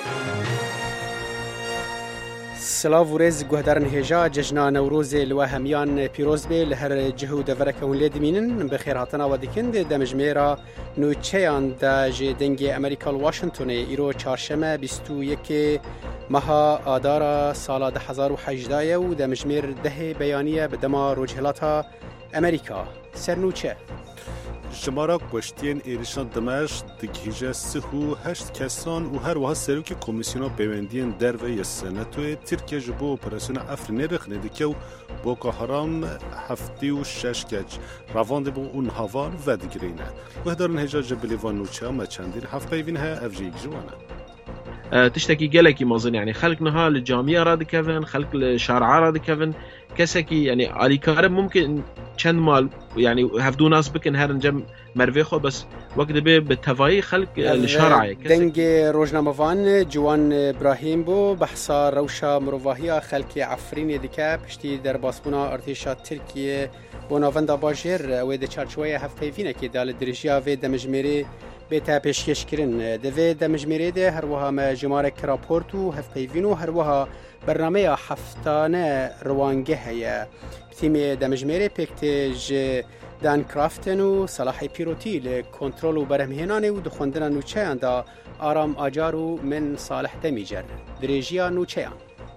سلاو و ریز گوهدارن هجا جشنا نوروز لوا همیان پیروز بی لهر جهو دورکون لیدمینن بخیر هاتنا و دیکند دمجمیرا نوچهان دا جدنگ امریکا واشنطن ایرو چهارشنبه 21 ماه آذار سال 2018 و دمجمیر ده بیانیه به دما روجهلاتا امریکا سرنوچه جمارا کشتین ایرشان دمشق دگیجه 38 کسان و هر وها سروک کمیسیونا پیوندین در و سنتوی ترکیه جبو اپراسیون افرینی رخنه دکه و بوکو حرام 76 کج روانده بو اون هاوان و دگرینه و دارن هجا جبلیوان نوچه اما چندین هفته ایوین ها افجیگ جوانه تشتكي جالكي مازن يعني خلق نهار الجامعة راد كفن خلق الشارع راد كفن كسكي يعني علي كارب ممكن چند مال يعني هفدو ناس بكن هرن جم مرفيخو بس وقت به بالتفاي خلق الشارع دنگ روزنامه‌وان جوان ابراهیم بو بحثا روشا مروواهی خلق عفرین دیکه پشتی در باسبونا ارتشا ترکیه بوناوندا باجر و د چارچوبه هفته وینه که دال درجیا و دمجمری بيتا پیشکش کرن دوی دمجمری ده هر وها ما جماره کراپورتو هفته وینو هر وها برنامه هفتانه روانگه هیا تیم دمجمری پکتج دان کرافتن و صلاح پیروتی لکنترل و برهمهنانه و دخوندن نوچه اندا آرام آجارو من صالح دمیجر درجیا نوچه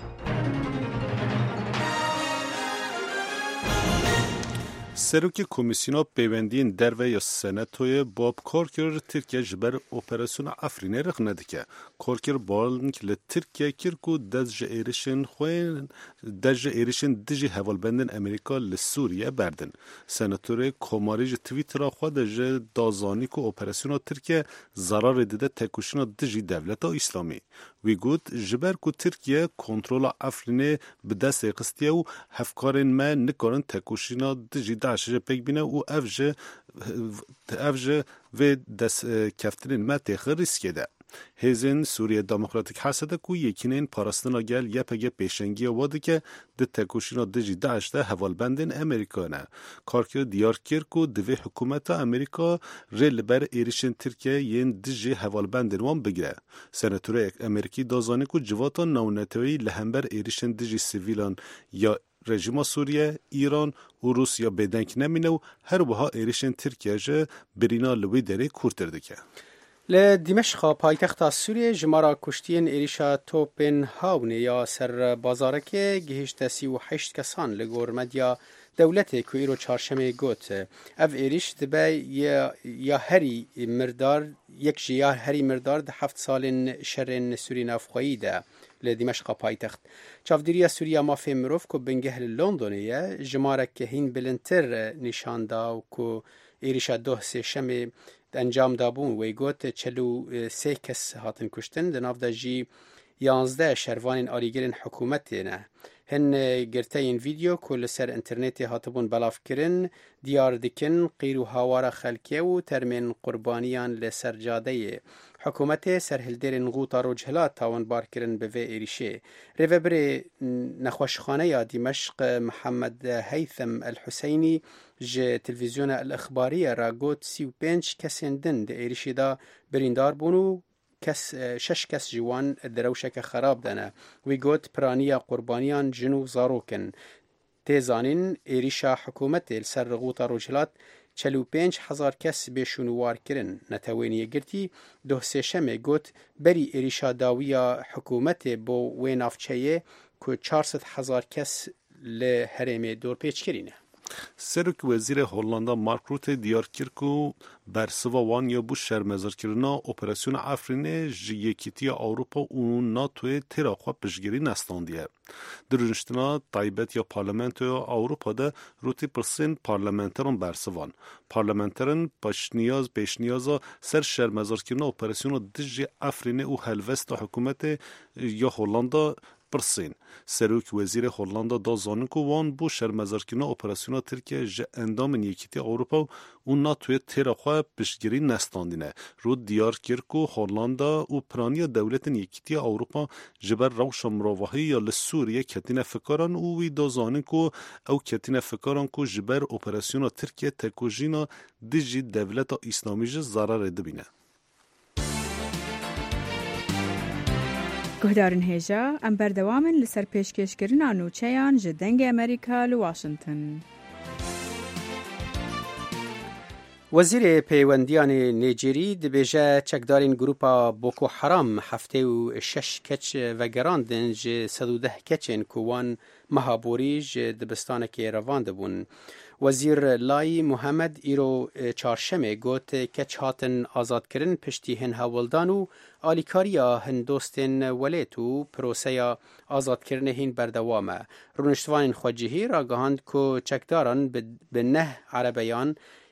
سروک کمیسیونا پیوندین در و یا سنتوی باب کارکر ترکیه جبر اپراسیون افرینه رخنه دکه کارکر بالنک لترکیه کرکو دج ایرشن دجی حوالبندن امریکا لسوریه بردن سناتور کماریج تویتر خود دج دازانی که اپراسیون ترکیه ضرر دیده تکوشینا دجی دولت اسلامی وی گوت جبر کو ترکیه کنترل افرینه به دست قستیه و هفکارن ما نکارن تکوشینا دجی داعش پک بینه و افج و دست کفترین ما تخر ریسکه ده هزین سوریه دموکراتیک حسده کو یکینین پاراستنا گل یپگه پیشنگی واده که ده تکوشینا دجی داعش ده حوالبندن امریکا نه کارکر دیار کر کو دوی حکومت امریکا ریل بر ایریشن ترکیه ین دجی حوالبندن وان بگیره سناتور امریکی دازانی کو جواتا نونتوی لهمبر ایریشن دجی سیویلان یا رژیم سوریه، ایران و روسیا بدنک نمینه و هر وها ایریشن ترکیه جه برینا لوی دره کورتر دکه. لدمشق پایتخت سوریه جمارا کشتین ایریشا توپن هاونه یا سر بازارک گهشت 38 کسان لگور مدیا دولت که ایرو چهارشنبه گوت اف ایریش دبی یا هری مردار یک جیا هری مردار ده 7 سال شرن سوری نافخویی ده لدمشق پایتخت چافدیری سوریا مافی مروف کو بنگه لندنیه جمارک که هین بلنتر نشان دا و کو ایریشا دوه سه شمه انجام دابون وی گوت 43 کس هاتن کشتن دناف دا جی 11 شروان آریگرین حکومتینه هن گرته این ویدیو کل سر انترنتی هاتبون بلاف کرن دیار دکن قیرو هاوار خلکیه و ترمین قربانیان لسر جاده حکومت سرهلدرین غوطا روجهلات تاوان بار کرن به وی ایریشه ریوبر نخوشخانه یا دمشق محمد هیثم الحسینی ج تلویزیون الاخباری را گوت 35 کسندن ده ایریشی دا بریندار بونو شش کس جوان دروشک خراب دانه وی گوت پرانیا قربانیان جنو زاروکن تیزانین ایریشا حکومت سر غوطا روجهلات 45,000 کس بشونوار کرن نتوینیه گرتی دوه سه شمه گوت بری ایریشا داویا حکومت بو وی نافچهیه که 400,000 کس لحرم دور پیچ کرینه سروک وزیر هولندا مارک روت دیار کرد که بر سوا وان یا بو شرمزار کردنا اپراسیون افرینه یکیتی اروپا و ناتو تراخوا پشگیری نستاندیه. درنشتنا تایبت یا پارلمنت یا اروپا ده روتی پرسین پارلمنتران بر سوان. پارلمنتران پیش نیازا سر شرمزار کردنا اپراسیون دژ افرینه و هلوست حکومت یا هولندا پرسین سروک وزیر هولندا دا زانن کو وان بو شرمزارکینا اپراسیونا ترکیه ج اندام یکیتی اروپا و ناتو تراخوا پشگیری نستاندینه رو دیار کرکو هولندا و پرانی دولت یکیتی اروپا جبر روش مروحی یا لسوریه کتین فکران او وی دا زانن کو او کتین فکران کو جبر اپراسیونا ترکیه تکوژینا دیجی دولت اسلامی ج ضرر دبینه گهدارن هیجا ام بردوامن لسر پیشکشکرنا نوچیان جدنگ امریکا لواشنطن. وزیر پیوندیان نیجری دبیجه چکدارین گروپا بوکو حرام هفته و 6 کچ و گراندن جه 110 کچین کوان مهابوری جه دبستان که روانده بون. وزیر لای محمد ایرو چارشمه گوت کچ هاتن آزاد کرن پشتی هن هاولدان و آلیکاریا هن دوستن ولیت و پروسه آزاد کرن هین بردوامه. رونشتوان خواجهی را گهاند که چکداران به 9 عربیان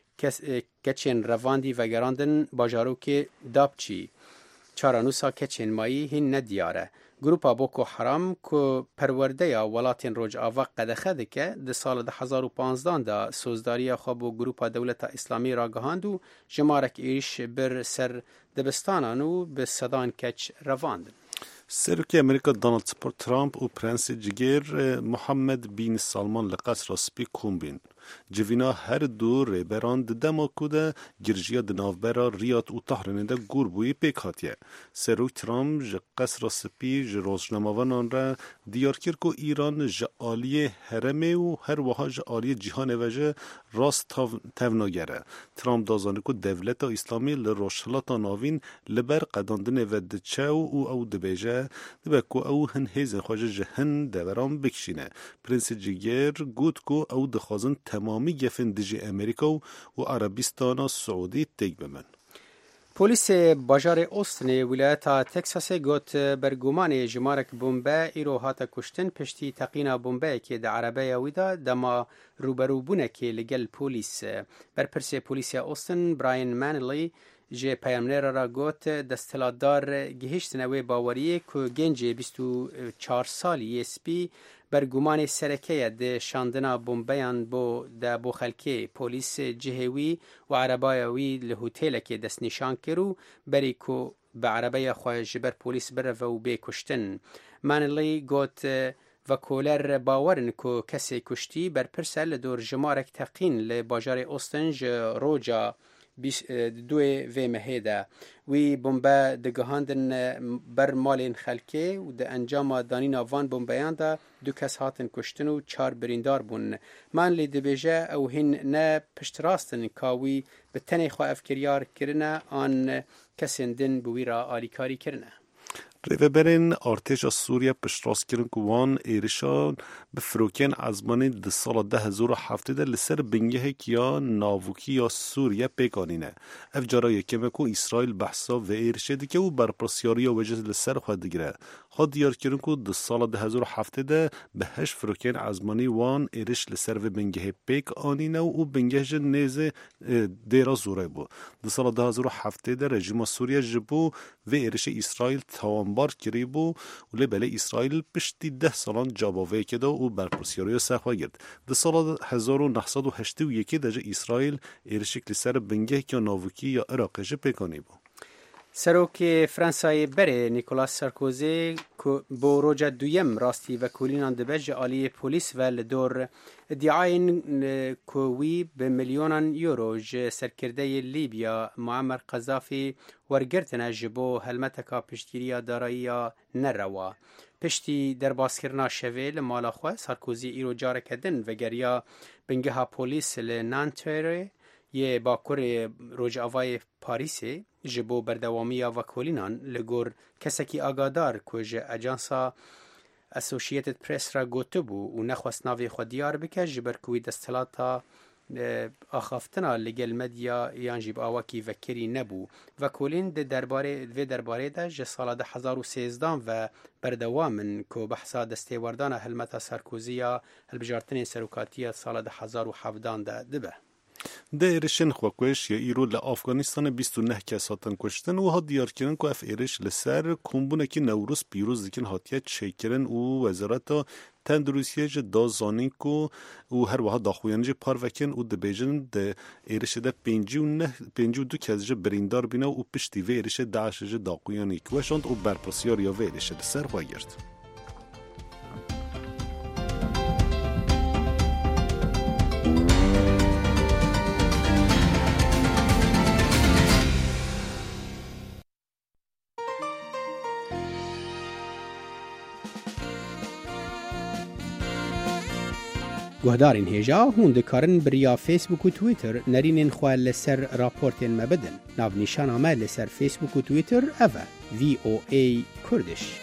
کچین رواندی و گراندن باجارو که دابچی چارانوسا کچین مایی هین ندیاره. گروپا بوکو حرام که پرورده یا ولاتین روج آوق قدخه که ده سال 2015 دا سوزداری خواب و گروپا دولت اسلامی را گهاند و جمارک ایش بر سر دبستانانو به صدان کچ رواندن. سرکی امریکا دونالد ترامپ و پرنس جگر محمد بن سلمان لقصر سپی کومبین جوینا هر دو ریبران دما کوده گرجیا دناوبرا ریاد و تهران ده گور بوی پیک هاتیه. سروک ترامپ ج قصر سپی ج روزنامه‌وانان را دیار کرد که ایران ج عالی هرمه و هر وها ج عالی جهان وجه راست توناگره. ترامپ دازانه که دولت اسلامی لروشلات ناوین لبر قداندن ودچه و او دبیجه دبکو او هن هیزن خواجه جهن دوران بکشینه. پرنس جگر گود که او دخوازن تمامی گفن دجی امریکا و عربستان سعودی تیگ بمن. پلیس باجار اوستن ولایت تکساس گوت برگومان جمارک بمبه ایرو هاتا کشتن پشتی تقینا بمبه که در عربه ویدا دما روبرو بونه که لگل پلیس. برپرس پلیس اوستن براین مانلی جه پیامنر را گوت دستلاتدار گهشت نوی باوریه که گنج 24 سالی اسپی برگومان سرکه ده شاندنا بمبیان بو خلکه پولیس جهوی و عربایوی لهوتیل که دست نشان کرو بری که به عربای خواهج بر پولیس بره و بی کشتن. مانلی گوت و کولر باورن که کسی کشتی بر پرسل دور جمارک تقین لباجار اوستنج روجا دوی و مهیده وی بمبه دگهاندن بر مالین خلکه و ده انجام دانین آوان بمبیان ده 2 کس هاتن کشتن و 4 بریندار بون. من لی دبیجه او هین نه پشت راستن کاوی به تنی خواه افکریار کرنه آن کسندن بوی را آلیکاری کرنه. ریوبرین ارتش سوریه پشتراست کردن که وان ایرشان به فروکین ازمانی ده سال 2007 ده لسر بنگه کیا ناوکی یا سوریه پیکانینه. اف جارای کمه که اسرائیل بحثا و ایرشه دیگه و برپرسیاری و وجه لسر خود دیگره. خود دیار کردن که ده سال 2007 ده به 8 فروکین ازمانی وان ایرش لسر و بنگه پیکانینه و بنگه جن نیزه دیرا زوره بود. ده سال 2007 ده رژیم سوریه جبو و ایرش اسرائیل توانبار کری بو و لبله اسرائیل پشتی 10 سالان جاباوه کده و برپرسیاری سخوا گرد. ده سال 1981 ده اسرائیل ایرشک لسر بنگه که ناوکی یا عراقش پیکانی بو. سروک فرانسای بره نیکولاس سارکوزی با روجه دویم راستی و کولینان دبج عالی پولیس و لدور ادعاین کوی به میلیونان یورو ج سرکرده لیبیا معمر قذافی ورگرتنه جبو هلمتکا پشتگیری دارایی نروا. پشتی در باسکرنا شویل مالا خواه سارکوزی ایرو جاره کدن و گریا بنگه ها پولیس لنانتره یه باکور روج آوای پاریسی جبو بردوامی و کولینان لگور کسکی آگادار که جه اجانسا اسوشیتد پریس را گوته بو و نخواست ناوی خود دیار بکه جبر کوی دستلاتا آخافتنا لگل مدیا یان جیب آواکی وکری نبو و کولین ده درباره ده جه سال 2013 و بردوامن که بحثا دسته وردان هلمتا سارکوزیا هلبجارتن سروکاتی سال 2017 ده دبه. ده ایرشن خواکوش یا ایرو لافغانستان 29 کس هاتن کشتن و ها دیار کرن که اف ایرش لسر کمبونه که نوروز پیروز دیکن هاتیه چه کرن و وزارت تندروسیه جه دا زانین که و هر وها داخویانجه پار وکن و ده بیجن ده ایرش ده 52 کس جه بریندار بینه و پشتی و ایرش داعش جه داخویانی که وشاند و برپرسیار یا و ایرش لسر خواه گرد. گهدارین هیجا هون دکارن بریا فیسبوک و تویتر نرینین خواه لسر راپورتین مبدن. ناو نیشان آمه لسر فیسبوک و تویتر اوه VOA کردش.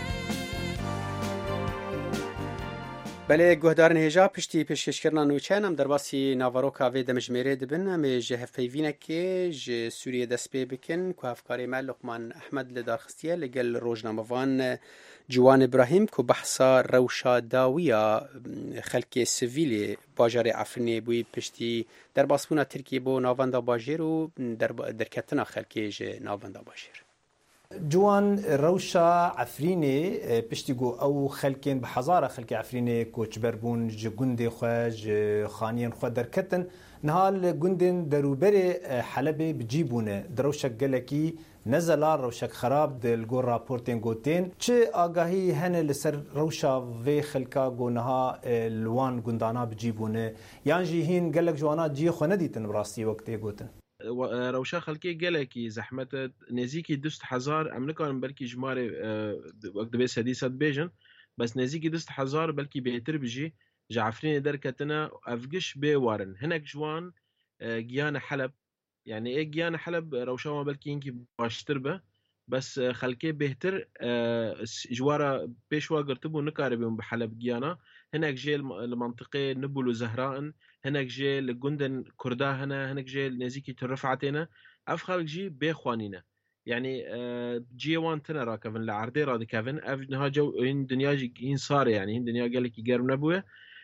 بله گهدارن هیجا پشتی پیشکشکرنا نوچن هم در باسی ناواروکا وی دمجمیره دبن هم جه هفیوینه که جه سوریه دست پی بکن که افکاری مال لقمان احمد لدارخستیه لگل روزنامه‌وان جوان ابراهیم که بحثا روشا داویا خلک سویل باجار عفرینه بوی پشتی در باسبونا ترکیه بو ناواندا باجر و در کتنا خلکی جه ناواندا باجر. جوان روشا عفرینه پشتیگو او خلکین به هزار خلک عفرینه کوچبر بون جگند خواه خانیان خواه درکتن نهال گندن دروبر حلب بجیبونه دروشک گلکی نزلا روشک خراب دلگو راپورتین گوتین چه آگاهی هنه لسر روشا و خلکا گونها لوان گندانا بجیبونه یعنی هین گلک جوانا جی خو ندیتن براستی وقتی گوتن روشا خلکی گلکی زحمت نزیکی 200,000 امریکان بلکی جماره وقت بیس حدیثت بیجن بس نزیکی 200,000 بلکی بهتر بجی جعفرین درکتنا افقش بوارن هناك جوان گیان حلب يعني ايه گیان حلب روشا ما بلکی اینکی باشتر به بس خلکی بهتر جوارا بيشوا قرتبو نكاري بهم بحلب گیانا هناك جي المنطقة نبل وزهراء هناك جي لجندن كردا هناك جي نزيكي ترفعتنا افخلق جي بيخوانينا يعني جي وان تنا راكفن لعردي رادي كافن اف نها جو ان دنيا جي صار يعني ان دنيا قالك يقرب نبوه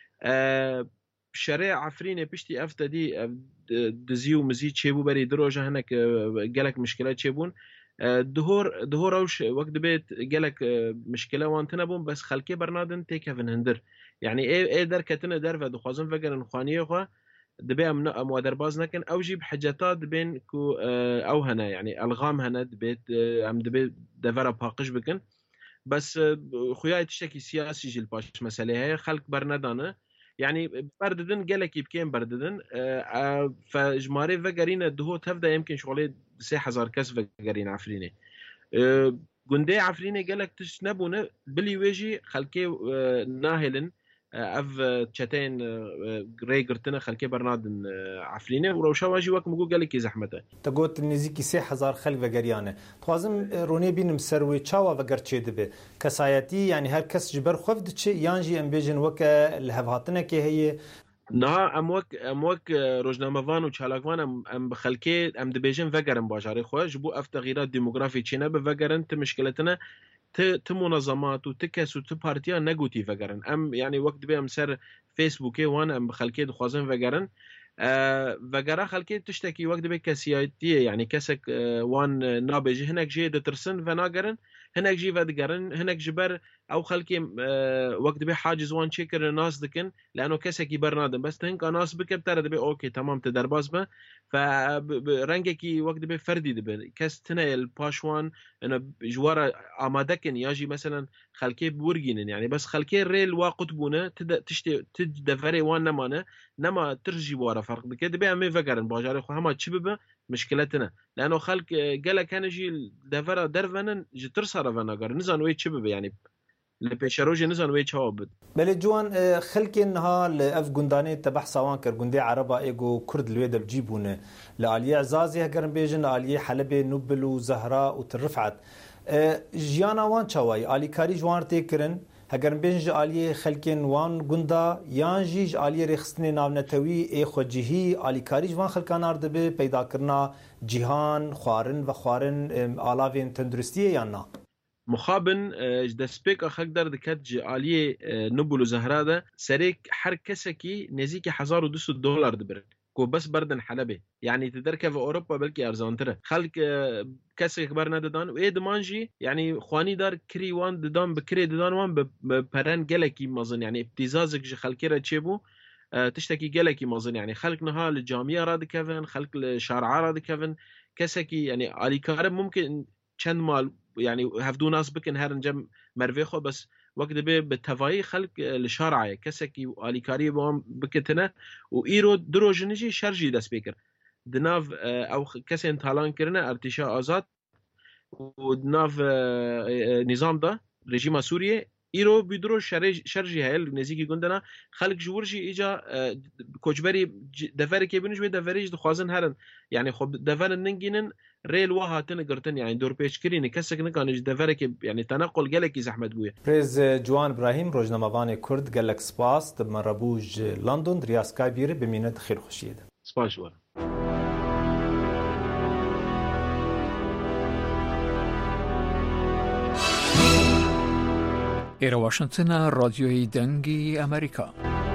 شرع عفرينه بشتي افتدي دزيو مزيد شيبو بري دروجه هناك قالك مشكلات شيبون دهور اوش وقت بيت قالك مشكله وانتنا بون بس خلكي برنادن تيكفن هندر يعني ايه دركتنا درفه دخوازن فقر خانيه خو دبي ام درباز نكن او جيب حاجات بين كو او هنا يعني الغام هنا دبيت ام دبي دفر باقش بكن بس خويا تشتكي سياسي جيل باش مساله هي خلق برندانه يعني برددن قالك يبكين برددن فجماري فقرين دهو تفدا يمكن شغلي 3,000 كاس فقرين عفرينه قندي عفرينه قالك تشنبونه بلي ويجي خلكي ناهلن اف تشاتين ريغرتنا خلكي برنادن عفرينه وروشا واجي وقت مقول قالك زحمته تقول نزيكي 3,000 خلق فقريانه توازم روني بينم سروي تشاوا فقرتشي دبه كسايتي يعني هر كس جبر خفدتش يانجي امبيجن وك الهبهاتنا كي هي نه اموک روزنامه‌وان و چالاکوان ام بخلکی ام دبیجن وگرن باجاری خواه جبو اف تغییرات دموگرافی چینه به وگرن ت مشکلتنا ت منظمات و تکس و ت پارتیا نگوتی وگرن ام يعني وقت بي ام سر فيسبوك وان ام بخلکی دخوازن وگرن وگرا خلکی تشتكي وقت بي كسياتيه يعني كسك وان نابجي هناك جي دترسن وناگرن هناك جي ودگرن هناك جبر او خلكي وقت بي حاجز وان تشيكر ناس دكن لانه كسكي برنادم بس تنك ناس بكبتر دبي اوكي تمام تدرباز به فرنگكي وقت بي فردي دبي كستنا الباشوان انه جوار امادكن ياجي مثلا خلكي بورجين يعني بس خلكي الريل واقط بونه تشتي تدفري وان نمانه نما ترجي ورا فرق بكده بي امي فكرن باجاري خو هما تشبه مشكلتنا لانه خلق قال كان يجي دفر درفنن جترسر فناغر نزان وي تشبه يعني لبيشروج نزان وي تشوب بل جوان خلكنها لاف غنداني تبع سوان كر غندي عربا ايغو كرد الويد بجيبونه لاليه عزازي هكرن بيجن اليه حلبي نوبل وزهراء وترفعت جيانا وان تشواي الي كاري جوان تيكرن هەگەر بێنج ئالیە خەلکێن وان گوندا یان ژیژ ئالیە ڕێخستنی ناونەتەوی ئێ خۆجیهی ئالیکاریش وان خەلکانار دەبێ پەیداکردنا جیهان خوارن و خوارن ئالاوێن تەندروستیە یان نا مخابن دەستپێک خەک دەردەکات جی ئالیە نوبل و زەهرادا سەرێک هەر کەسێکی نزیکی $1,200 دەبرن كو بس بردن حلبة يعني تدركه في أوروبا بلكي أرزانتره خلق كسر كبرنا ددان وإيه دمانجي يعني خواني دار كري وان ددان بكري ددان وان ببرن جلكي مازن يعني ابتزازك جي خلقيرا تشيبو تشتكي جلكي مازن يعني خلق نها للجامعة راد كفن خلق لشارع راد كفن كسكي يعني علي كارب ممكن چند مال يعني هفدو ناس بكن هرن جم مرفيخو بس وقت به بالتفاهي خلق الشارع كسكي واليكاري بهم بكتنا وايرو دروجنجي شرجي داس بيكر دناف او كسن تالان كرنا ارتشاء آزاد ودناف نظام ده رژیم سوریه ایرو بیدرو شرجی هایل نزیکی گندنا خلق جورجی ایجا کوچبری دفر که بینش به دفریج دخوازن هرن یعنی خب دفر ننگینن ریل وهاتن قرتن يعني دور بيشكرين كسك نكان دفرك يعني تنقل جلك زحمت بويا بريز جوان ابراهيم روزنامه‌وان كرد قالك سپاس دب مربوج لندن دريا سكاي بير بمينه خير خوشيد سپاس ور إلى واشنطن راديوی دنگی أمريكا.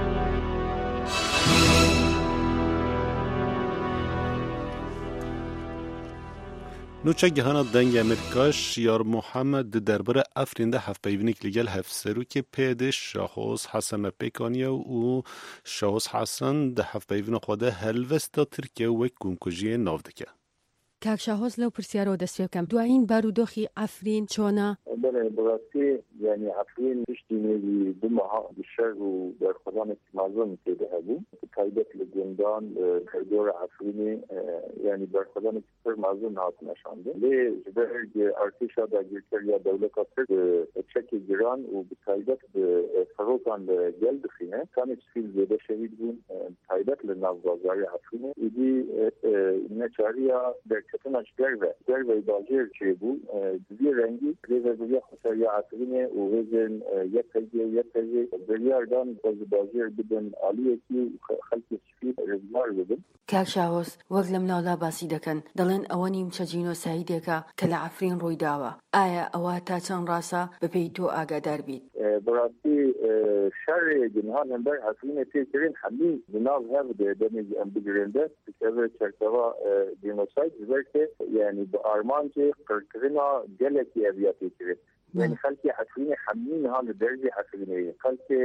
نوچه گهانا دنگ امریکاش یار محمد درباره افرین ده هفت پیونیک لیگل هفت سرو که پیدش شاخوز حسن پیکانیا و شاخوز حسن ده هفت پیون خواده هلوستا ترکیه و کنکوژی ناو دکه. کاک شاهوز لو پرسیارو دست بکم دوائین بارودوخی افرین چونا؟ بله براستی یعنی افرین پشتینی دو ماه بیشتر و در خدان مازن که ده هبو تایبت لگندان کردور افرینی یعنی در خدان کفر مازن هات نشانده لی جبرگ ارتشا دا گرکر یا دولت اتر چک گران و تایبت فروکان گل دخینه کانش فیل زیده شهید بون تایبت لناو بازاری افرینی ایدی نچاریا در کتناش گرده باجر چه بو دوی رنگی ریزه خساریا افرینه و وزن یک تجی بریاردان باجر بدن عالیه که خلقی سفید رزمار بدن کاک شاهوز وەک لەم ناولا باسی دەکەن دەڵێن ئەوە نیمچەجین و سعیدێکە کە لە عەفرین ڕووی داوە ئایا ئەوە تا چەند ڕاستە بەپێی تۆ ئاگادار بیت براستی شر جنهان هم بر عەفرینە تێکردن هەموو بناو هەبدێ دەمێژ ئەم بگرێندە بکەوێت چەرتەوە جینۆساید بەرکێ یعنی بە ئارمانجێ قڕکردنا گەلێکی ئەڤیا تێکرد يعني خلقي عفرين حملين هذا الدرجة عفرينية خلقي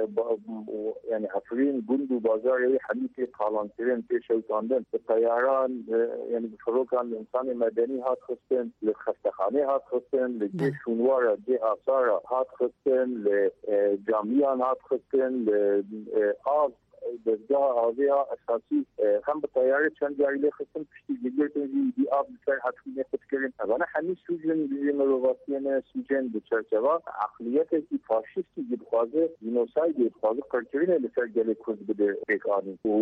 يعني عفرين جندو بازار حميتي قالانترين في شوطاندن الطيران يعني بفروقان الإنسان المدني هات خصن للخستخانة هات خصن لجيش شنوارة جي آثارة هات خصن لجامعيان هات خصن لآب دزگاه آویا اساسی هم به طیاره چند جایی خصم پشتی گیرتون دی آب سر حتمی خود کردن اما همین سوژن بیشتر رواسیان سوژن به چرچوا عقلیتی که فاشیستی بخوازه جنوساید بخوازه کردن لسر جل کوز بده بکاری و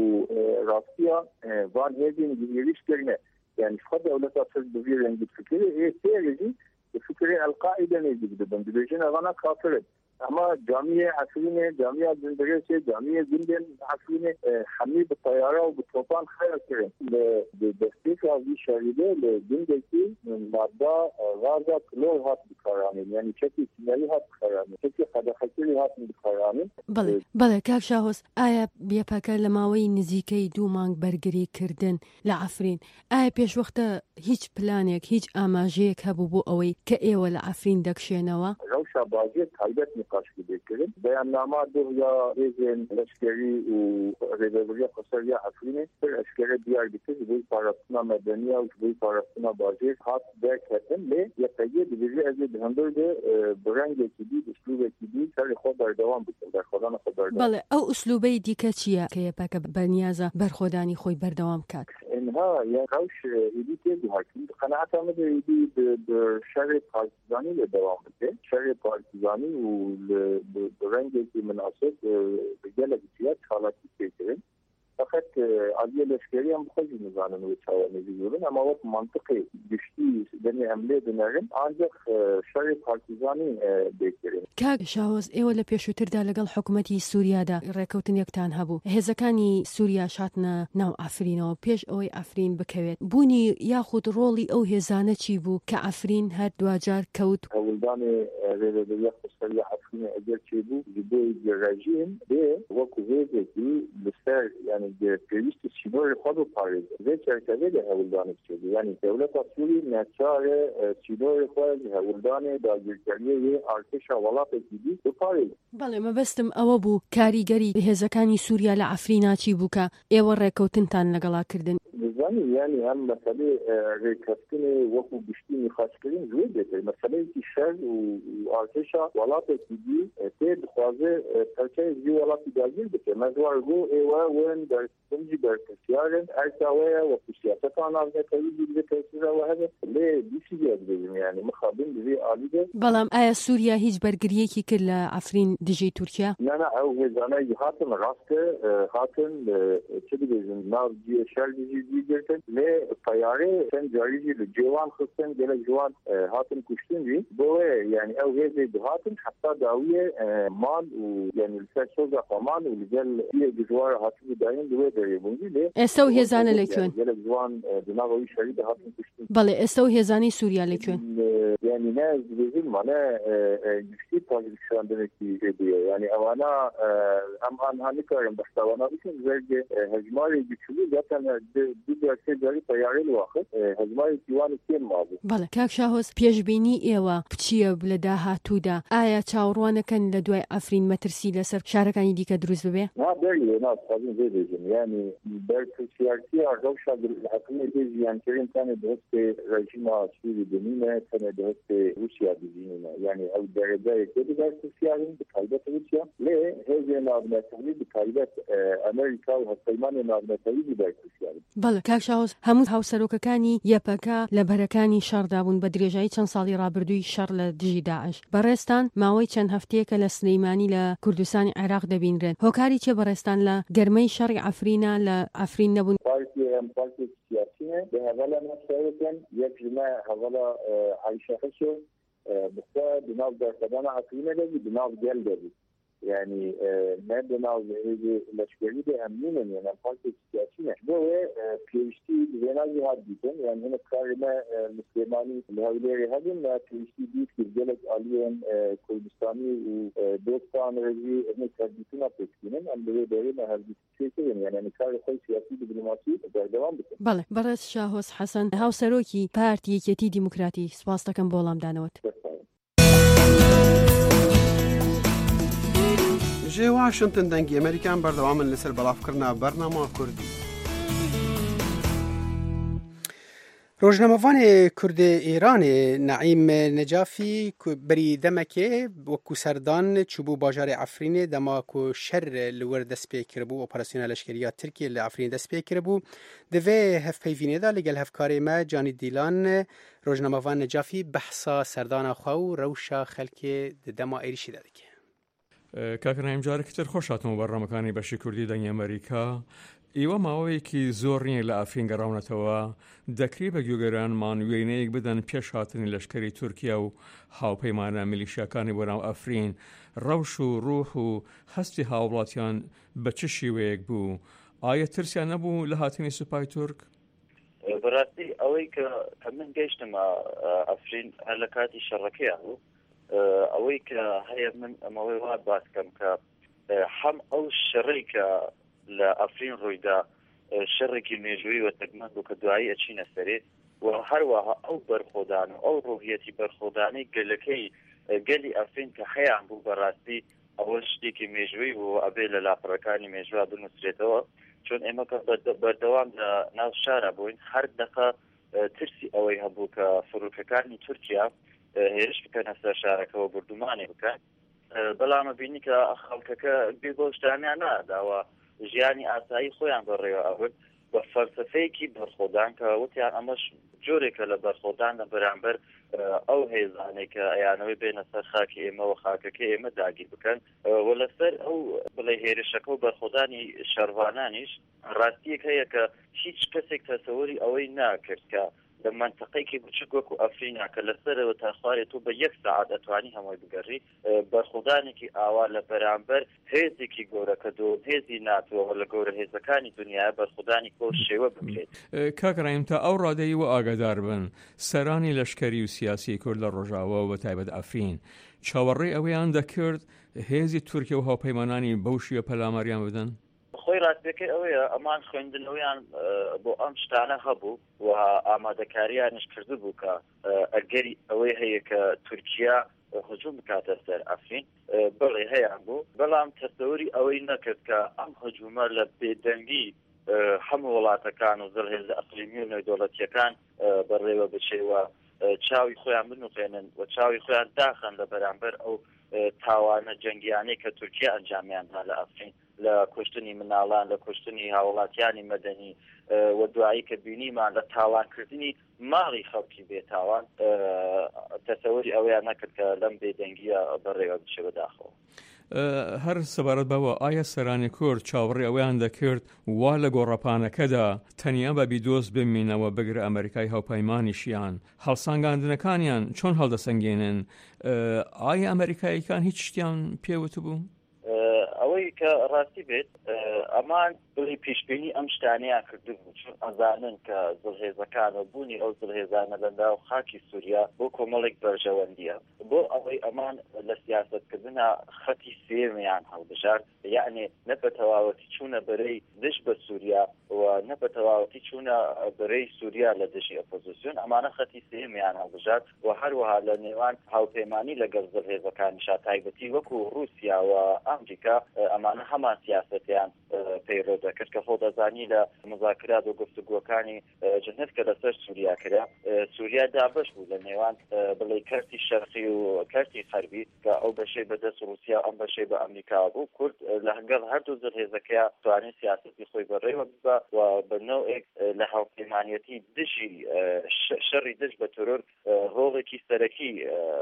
راستیا وان هزین گیریش کردن یعنی خود دولت اصل دویر رنگی فکری سیری فکری القاعده نزدیک بدن بیشتر اوانا کافره اما جامعه عفرین جامعه زندگی جامعه زندن عفرین حمی به طیاره و به طوفان خیلی کردن به دستیک آوی شریده لزندگی ماده غازه کلور هات بکارانیم یعنی چکی کیمیایی هات بکارانیم چکی خدخکری هات بکارانیم بله کاک شاهوز ئایا بێپەکە لە ماوەی نزیکەی 2 مانگ بەرگری کردن لە عەفرین ئایا پێشوەختە هیچ پلانێک هیچ ئاماژەیەک هەبوو بۆ ئەوەی کە ئێوە لە عەفرین دەکشێنەوە روشا باجی تایبت نقاش کردن بیاننامه دو یا ریزن لشکری و ریزوری خساریا عفرینه پر اشکره دیار بیتیز بوی پارستنا مدنیا و بوی پارستنا باجی هات درک هستن لی یا تایید دیوی از دهندر ده برنگ کدی اسلوب کدی سر خود در دوام بیتن در خودان خود در دوام بله او اسلوبی دیکه چیه که پاک بنیازه برخودانی خوی بردوام کرد اینها یا روش ایدی تیزی هستن قناعت آمده ایدی در شر پارتیزانی لدوام بیتن شر پارتیزانی و برنگی که مناسب بگل بسیار حالاتی کردن فقط عالیه لشکری هم بخوزی نزانن و چاوانی بیورن اما وقت منطقی گشتی دنی عمله دنرن آنجا شر پارتیزانی بکرن کاک شاهوز ئێوە لە پێشووتردا لەگەڵ حکوومەتی سووریادا ڕێکەوتن یەکتان هەبوو هێزەکانی سووریا شاتنە ناو ئەفرینەوە پێش ئەوەی ئەفرین بکەوێت بوونی یاخود ڕۆڵی ئەو هێزانە چی بوو کە ئەفرین هەر دوجار کەوت هەوڵدانی رێبەریا خسەریا ئەفرینە ئەگەر چی بوو بۆی ڕژیم بێ وەکو هێزێکی لەسەر یعنی پێویستی سینۆری خۆ بپارێزێ vê çerçevê de hewldanê çêbû yanî dewleta Sûrî neçare sînorê xwe ji hewldanê dagirkeriyê yê artêşa welatekî dî biparêzin. بەڵێ مەبەستم ئەوە بوو کاریگەری هێزەکانی سووریا لە ئەفرینا چی بوو کە ئێوە ڕێکەوتنتان لەگەڵا کردن نظامی یعنی هم مسئله ریکاستن وقت گشتی میخواست کردیم زود بکرد مسئله که شر و ارتشا ولاتی دی تید خوازه پرچه زی ولاتی داگیر بکرد مزوار گو ایوه وین دا برسنجي بركسيارن أركاوية وكسياسة عن أغنية بكسيرة وهذا ليه بيسي يعني مخابين بذي عالية. بلام آیا سوریا هیچ برگریەکی کرد لە ئەفرین دژەی تورکیا؟ نه ئەو هێزانەی هاتن ڕاستە هاتن چ دەبێژن ناو شەردیجی دیگرتن لێ پەیارێ چەند جاریجی لە جێوان خستن گەلێک جوان هاتن کوشتنجی بۆیە یعنی ئەو هێزێ هاتن حتا داویە مان و یعنی لەسەر سۆزا خۆمان و لەگەل گژوار هاتووی داین دوێ دەرێبوونجی لێ ئێستا و هێزانە لەکوێن؟ گەلێک جوان دناوەوی شەریدا هاتن کوشتن. بەڵێ ئێستا و هێزانی سووریا لەکوێن؟ يعني ناس بيجون معناه جديد طالب شو عندنا كي يعني أنا أنا هنكرم بس أنا بيكون زي هجماري بيشوفوا جاتنا بدي أكثر جاري طياري الواقع هجماري كيوان كين ماضي. بله كاك شاهوس بيجبيني إيوا بتشيا بلداها تودا آية تشاوروانا كان لدواء أفرين مترسي لسر شاركاني ديكا دروز ببيع؟ لا بري ناس قاعدين زي بيجن يعني بركسيارتي أرجوشا بالحكومة بيجي يعني كريم كان بهست رجيم سوري دنيا كان بهست روسيا بيجينا يعني أو درجة كده بركسيارين بقلبة روسيا ليه هذه نابنتاوی بقلبة أمريكا وهالسلمان نابنتاوی بركسيارين. بله كاك شاهوس همو هاوسەرۆکەکانی یەپەکە لە بەرەکانی شەڕدابوون بە درێژایی چەند ساڵی ڕابردووی شەڕ لە دژی داعش. بەڕێستان ماوەی چەند هەفتەیەکە لە سلەیمانی لە کوردستانی عێراق دەبینرێن. هۆکاری چێ بەڕێستان لە گەرمەی شەڕی ئەفرینە لە ئەفرین نەبوون؟ پارتی سیاسیه به حوالا نشریکن یک جمعه حوالا عایشه خشو بخواه بناو درکدان عقیمه دادی بناو گل دادی يعني ما بناو هذه الاشكاليه دي امنين يعني الفرق السياسي هو بيشتي بيناجي هاديتن يعني هنا كارما مسلماني الهوليري هذين ما بيشتي دي في البلد اليوم كردستاني ودوستان رجي هنا كردستان بتكينن ام بيدرين هذه الشيء يعني كار خوي سياسي دبلوماسي دوام بكن. بله برس شاهوس حسن هاوسەرۆکی پارتی یەکێتی دیموکراتی سپاس دەکەم بۆ وەڵامدانەوەت. جێ واشنتن دەنگی ئەمریکان بەردەوامن لەسەر بەڵاوکردنا بەرنامە کوردی. ڕۆژنامەوانی کوردی ئێرانê نەعیم نەجافی بەری دەمەکێ وەکو سەردان چوبوو باژارê ئەفرینê دەما ku şer li wir dest pê kiribû operasyona leşkeriya Tirkiye li Efrînê dest pê kiribû. Di vê hevpeyvînê da lêgel hevkarê me Canî Dîlan Rojnamevan Necafî behsa serdana xwe û rewşa xelkê di dema êrişî de dike. کاکەنایم جارێکی تر خۆش هاتمەوە بەڕامەکانی بەشی کوردی دەنگی ئەمریکا. ئێوە ماوەیەکی زۆر نییە لە ئەفرین گەڕاونەتەوە دەکری بە گوێگەرانمان وێنەیەک بدەن پێش هاتنی لەشکری تورکیا و هاوپەیمانە میلیشیاکانی بۆ ناو ئەفرین ڕەوش و ڕوح و هەستی هاوڵاتیان بە چ شێوەیەک بوو؟ ئایا ترسیان نەبوو لە هاتنی سوپای تورک؟ بەڕاستی ئەوەی کە من گەیشتمە ئەفرین هەر لە کاتی شەڕەکەیە بوو ئەوەی کە هەیە من ئەمەوەی وا باسکەم کە هەم ئەو شەڕی کە لە ئەفرین ڕوویدا شەڕێکی مێژووی و تەگمەند بوو کە دوایی ئەچینە سەرێ و هەروەها ئەو بەرخۆدان و ئەو ڕوحیەتی بەرخۆدانەی گەلەکەی گەلی ئەفرین کە هەیان بوو بەڕاستی ئەوە شتێکی مێژووی و ئەبێ لە لاپەڕەکانی مێژووا بنووسرێتەوە چۆن ئێمە کە بەردەوام لە ناو شارە بووین هەر دەقە ترسی ئەوەی هەبوو کە فڕوکەکانی تورکیا هێرش بکەنە سەر شارەکەەوە بردومانی بکەن بەڵامە بینی کە خەڵکەکە بێ بۆ شتانیان ناداوە ژیانی ئاسایی خۆیان بەڕێوە ئەوت بە فەلسفەیەکی بەرخۆدان کە وتیان ئەمەش جۆرێکە لە بەرخۆدان لە بەرامبەر ئەو هێزانێک کە ئەیانەوەی بێنە سەر خاکی ئێمە و خاکەکە ئێمە داگیر بکەن و لەسەر ئەو بڵێ هێرشەکە و بەرخۆدانی شەڕوانانیش ڕاستیەک هەیە کە هیچ کەسێک تەسەوەری ئەوەی ناکرد کە لە منتەقەیەکی بچووک وەکو ئەفرینا کە لەسەرەوە تا خوارێت و بە 1 ساعت ئەتوانی هەمووی بگەڕی بەرخۆدانێکی ئاوا لە بەرامبەر هێزێکی گەورە کە دۆ هێزی ناتوەوە لە گەورە هێزەکانی دنیا بەرخۆدانی کۆ شێوە بکرێت. کاکەڕایم تا ئەو ڕادەی و ئاگادار بن سەرانی لەشکەری و سیاسی کورد لە ڕۆژاوە و تایبەت ئەفرین چاوەڕێی ئەوەیان دەکرد هێزی تورکیا و هاوپەیمانانی بەوشیە پەلاماریان بدەن؟ خۆی ڕاستەکەی ئەوەیە ئەمان خوێندنەوەیان بۆ ئەم شتانە هەبوو و ئامادەکاریانش کرده بوو کە ئەگەری ئەوەی هەیە کە تورکیا هجوم بکاتە سەر ئەفرین بەڵێ هەیەیان بوو بەڵام تەسەوری ئەوەی نەکرد کە ئەم هجومە لە بێدەنگی هەموو وڵاتەکان و زەرهێز ئەقلیمی و نێودەوڵەتیەکان بەڕێوە بچێوە چاوی خۆیان بنوقێنن و چاوی خۆیان داخن لە بەرامبەر ئەو تاوانە جەنگیانەی کە تورکیا ئەنجامیاندا لە ئەفرین لە کوشتنی مناڵان لە کوشتنی هاوڵاتیانی مەدەنی و دوایی کە بینیمان لە تاوانکردنی ماڵی خەڵکی بێتاوان تەسەوری ئەویان نەکرد کە لەم بێدەنگیە بەڕێوە بچێ بەداخەوە. هەر سەبارەت بەوە ئایا سەرانی کورد چاوەڕێ ئەویان دەکرد وا لە گۆڕەپانەکەدا تەنیا بە بیدۆست بمینەوە بگرە ئەمریکای هاوپەیمانیشیان هەڵسانگاندنەکانیان چۆن هەڵدەسەنگێنن؟ ئایا ئەمریکاییەکان هیچ شتیان پێوت بوو؟ ئەوەی کە ڕاستی بێت ئەمان بڵی پێشبینی ئەم شتانەیان کردبوو چون ئەزانن کە زڵهێزەکانە بوونی ئەو زڵهێزانە لەناو خاکی سووریا بۆ کۆمەڵێک بەرژەوەندیە بۆ ئەوەی ئەمان لە سیاسەتکردنە خەتی سێمیان هەڵبژارد یعنی نە بە تەواوەتی چوونە بەرەی دش بە سووریا و نە بە تەواوەتی چوونە بەرەی سووریا لە دژی ئۆپۆزیسیۆن ئەمانە خەتی سێمیان هەڵبژارد و هەروەها لە نێوان هاوپەیمانی لەگەڵ زڵهێزەکانیشا تایبەتی وەکو رووسیا و ئەمریکا ئەمانە هەمان سیاسەتیان پەیڕۆ دەکرد کە خۆ دەزانی لە مذاکرات و گفتوگۆکانی جنەت کە لەسەر سووریا کرا سووریا دابش بوو لە نێوان بڵێ کەرتی شەرقی و کەرتی غەربی کە ئەو بەشەی بەدەست رووسیا ئەم بەشەی بە ئەمریکا بوو کورد لە هەنگەڵ هەردوو زڵهێزەکەیە توانێت سیاسەتی خۆی بەڕێوە ببە و بەنەوەیەک لە هاوپەیمانیەتی دژی شەڕی دژ بە تۆرۆر هۆڵێکی سەرەکی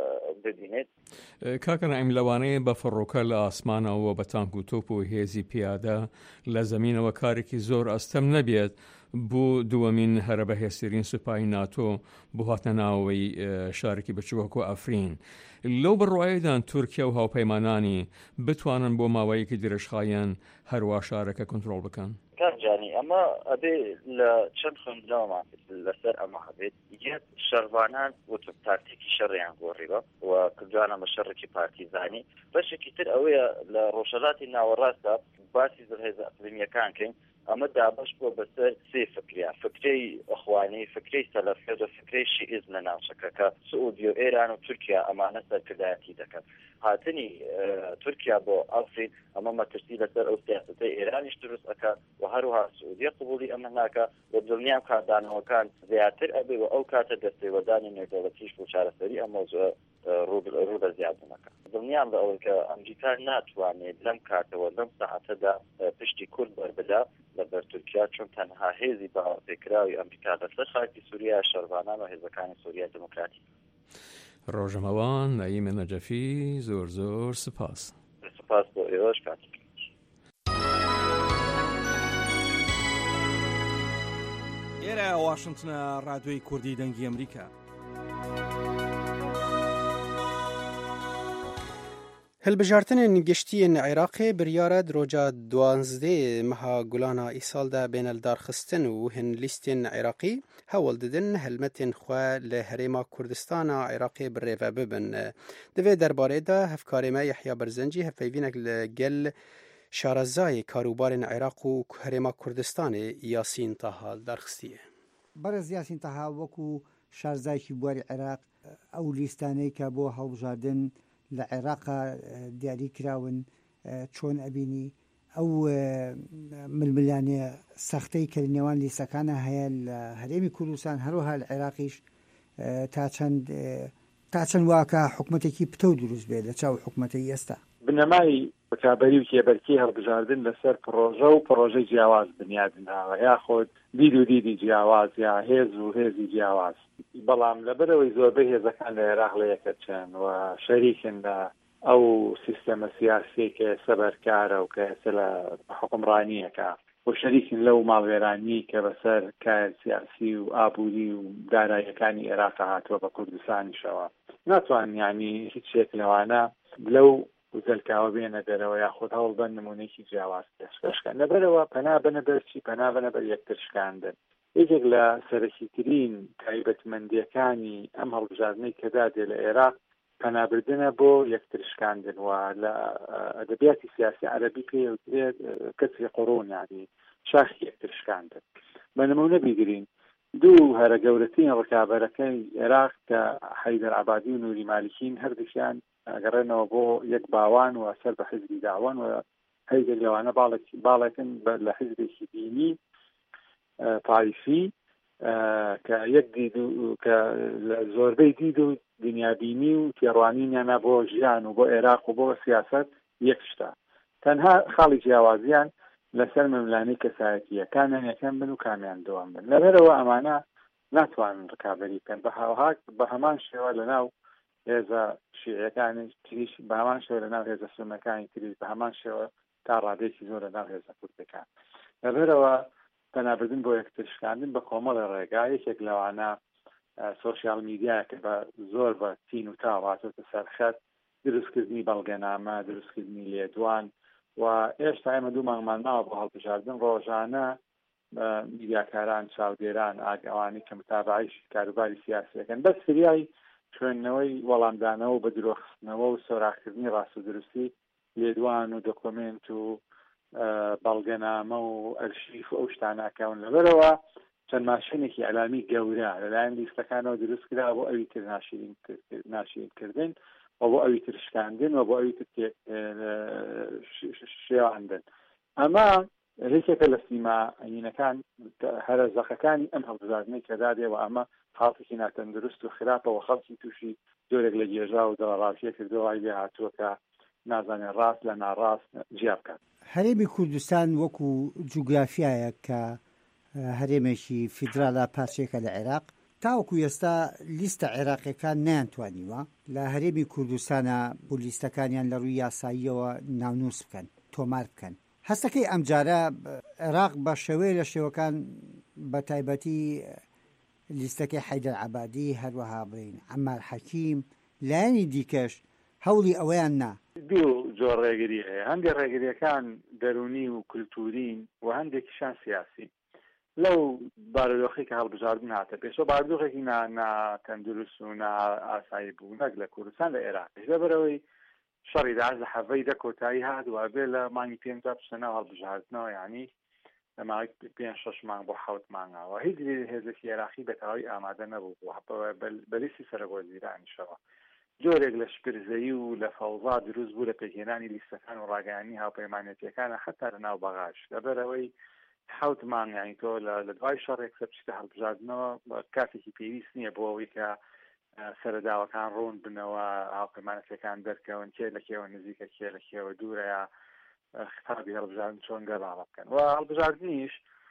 ببینێت. کاکە نائیم لەوانەیە بە فڕۆکە لە ئاسمانەوە بە تانک و تۆپ و هێزی پیادە لە زەمینەوە کارێکی زۆر ئەستەم نەبێت بۆ دووەمین هەرە بەهێزترین سوپای ناتۆ بۆ هاتنە ناوەوەی شارێکی بچووکە ئەفرین. لەو بڕواایەدان تورکیا و هاوپەیمانانی بتوانن بۆ ماوەیەکی درێژخایەن هەروە شارەکە کۆنتڕۆڵ بکەن. کارجانی ئەمە ئەبێ لە چەند خوێندنەوەمان لەسەر ئەمە هەبێت یەک شەروانان وتب تاکتیکی شەڕیان گۆڕیوە و کردوانە بە شەڕێکی پارتیزانی بەشێکی تر ئەوەیە لە ڕۆژهەڵاتی ناوەڕاستە باسی زڵهێزە ئەقلیمیەکان کەین ئەمە دابش بۆ بەسەر سێ فکریا فکرەی ئەخوانی فکرەی سەلەفیە و فکرەی شیعیزم لە ناوچەکەکە سعودی و ئێران و تورکیا ئەمانە سەرکردایەتی دەکەن هاتنی تورکیا بۆ ئەفرین ئەمە مەترسی لەسەر ئەو سیاسەتەی ئێرانیش دروست ئەکا و هەروها سعودیە قبولی ئەمە ناکە و دڵنیام کاردانەوەکان زیاتر ئەبێ و ئەو کاتە دەستێوەدانی نێودەوڵەتیش بۆ چارەسەری ئەم مۆزوعە ڕوو بە زیادنەکە دڵنیام بە ئەوەی کە ئەمریکا ناتوانێت لەم کاتەوە لەم سەعاتەدا پشتی کورد بەربدا لەبەر تورکیا چون تەنها هێزی باوەپێکراوی ئەمریکا لەسەر خاکی سووریا شەروانان و هێزەکانی سووریا دموکراتی. ڕۆژەمەوان نەیمە نەجەفی زۆر زۆر سپاس بۆ ئێوەش کاتی. ئێرە واشنگتنە ڕادیۆی کوردی دەنگی ئەمریکا. هەلبژارتنên گشتiyên Iraqê biryara roja 12 meha gulana îsal de bêneldarxistin û hin lîstên Iraqî hewl didin helmetên xwe li Herêma Kurdistana Iraqê bi rêve bibin. Di vê derbarê de hevkarê me Yehya Berzencî hevpeyvînek li gel şarezayê karûbarên Iraq û Herêma Kurdistanê Yasîn Taha darxistiye. Berez Yasîn Taha wekû şarzayekî buwarî Iraq ew lîstaneyê ke bo hewlbijardin لە عێراقا دیاری کراون چۆن ئەبینی ئەو ململانێ سەختەی کە نێوان لیسەکانە هەیە لە هەرێمی کوردستان هەروەها لە عێراقیش تا چەند واکە حکومەتێکی پتە و دروست بێت لە چاو حکومەتەی ئێستا بنەمای بەکاربەری و کێبەرکی هەڵبژاردن لەسەر پرۆژە و پرۆژەی جیاواز بنیادناوە یاخۆت دید و دیدی جیاواز یا هێز و هێزی جیاواز بەڵام لەبەرەوەی زۆربەی هێزەکان لە عێراق لە یەکەچەن و شەریکن لە ئەو سیستەمە سیاسی کە سەبەرکارە و کە لە حکومڕانیەکە و شەریکن لەو ماڵوێرانی کە بەسەر کار سیاسی و ئابووری و داراییەکانی عێراق هاتووە بە کوردستانیشەوە ناتوان یعنی هیچ شتێک لەوانە لەو وزەلکاوە بێنە دەرەوە یاخود هەوڵ بەن نمونەیەکی جیاواز پێشکەشکەن لەبەرەوە پەنا بنە بەرچی پەنا بنە بەر یەکتر شکاندن یەکێک لە سەرەکیترین تایبەتمەندیەکانی ئەم هەڵبژاردنەی کەدا دێ لە عێراق پەنابردنە بۆ یەکتر شکاندن و لە ئەدەبیاتی سیاسی عەرەبی پێوترێت کەسری قڕون یعنی شاخی یەکتر شکاندن بە نمونە بیگرین دوو هەرە گەورەترین ڕکابەرەکەی عێراق کە حەیدەر عەبادی و نووری مالیکین هەردووکیان ئەگەڕێنەوە بۆ یەک باوان و سەر بە حیزبی داوان و هەیدێک لەوانە باڵێکن لە حیزبێکی دینی تایفی کە یەک دید و کە زۆربەی دید و دنیابینی و تێڕوانینیانە بۆ ژیان و بۆ عێراق و بۆ سیاست یەک شتە تەنها خاڵی جیاوازیان لەسەر مەملانەی کەسایەتیەکانیان یەکەم بن و کامیان دەوام بن لەبەرەوە ئەمانە ناتوانن ڕکابەری بکەن بە هەمان شێوە لەناو هێزە شیعەکانی تریش بە هەمان شێوە لەناو هێزە سوننەکانی تریش بە هەمان شێوە تا ڕادێکی زۆر لەناو هێزە کوردەکان لەبەرەوە پەنابردن بۆ یەکترشکاندن بە کۆمەڵە ڕێگا یەکێک لەوانە سۆشیال میدیایە کە بە زۆر بە تین و تاواتۆتە سەرخەت دروستکردنی بەڵگەنامە دروستکردنی لێدوان و ئێستا ئێمە دوو مانگمان ماوە بۆ هەڵبژاردن ڕۆژانە میدیاکاران چاودێران ئاگەوانی کە متابعەی کاروباری سیاسیەکەن بەس فریای خوێندنەوەی وەڵامدانەوە بە درۆخستنەوە و سۆراخکردنی ڕاست و درستی لێدوان و دۆکۆمنت و بەڵگەنامە و ئەرشیف ئەو شتاناکەون لەبەرەوە چەند ماشینێکی ئەلامی گەورە لەلایەن لیستەکانەوە دروستکرا بۆ ئەوی تر ناشرینکردن و بۆ ئەوی تر شکاندن و بۆ ئەوی تر شێواندن ئەمە هیچێکە لە سیماینەکان هەرەزەقەکانی ئەم هەڵبژاردنەی کەدادێەوە ئەمە خاڵێکی ناتەندروست و خراپەوە خەڵکی تووشی جۆرێک لە گێژا و دەڵڕاستیە کردەوەی لێ هاتووە کە نازانێت ڕاست لە ناڕاست جیا بکات هەرێمی کوردستان وەکو جوگرافیایە کە هەرێمێکی فیدراڵە پارچێکە لە عێراق تاوەکو ئێستا لیستە عێراقیەکان نەیانتوانیوە لە هەرێمی کوردستانە بۆ لیستەکانیان لە ڕووی یاساییەوە ناونووس بکەن تۆمار بکەن هەستەکەی ئەمجارە عێراق بە شێوەیە لە شێوەکان بە تایبەتی لیستەکەی حەیدەر عەبادی هەروەها بڵین عەمار حەکیم لایەنی دیکەش هەوڵی ئەوەیان نا دوو جۆر ڕێگری هەیە هەندێک ڕێگریەکان دەرونی و کولتورین و هەندێکیشان سیاسی لەو بارودۆخی کە هەڵبژاردن هاتە پێشەوە بارودۆخێکی ناتەندروست و ئاسایی بوو نەک لە کوردستان لە عێراقیش لەبەرەوەی شەڕی داعش لە حەڤەیدا کۆتایی هاتووە بێ لە مانگی پێنجا پشتەنەوە هەڵبژاردنەوە یعنی لە ماوەی 5-6 مانگ بۆ 7 مانگەوە هیچ هێزێکی عێراقی بەتەواوی ئامادە نەبوو بە لیستی سەرۆکوەزیرانیشەوە جۆرێک لە شپرزەیی و لە فەوزا دروست بوو لە پێکهێنانی لیستەکان و ڕاگەیانی هاوپەیمانێتیەکانە حتا لەناو بەغاش لەبەرەوەی 7 مانگ یانی تۆ لە دوای شەڕێک سەرپشتە هەڵبژاردنەوە کاتێکی پێویست نییە بۆ ئەوەی کە سەرەداوەکان ڕوون بنەوە هاوپەیمانەتیەکان دەرکەون کێ لە کێوە نزیکە کێ لە کێوە دوورەیە خطابی هەڵبژاردن چۆن گەڕاوە بکەن و هەڵبژاردنیش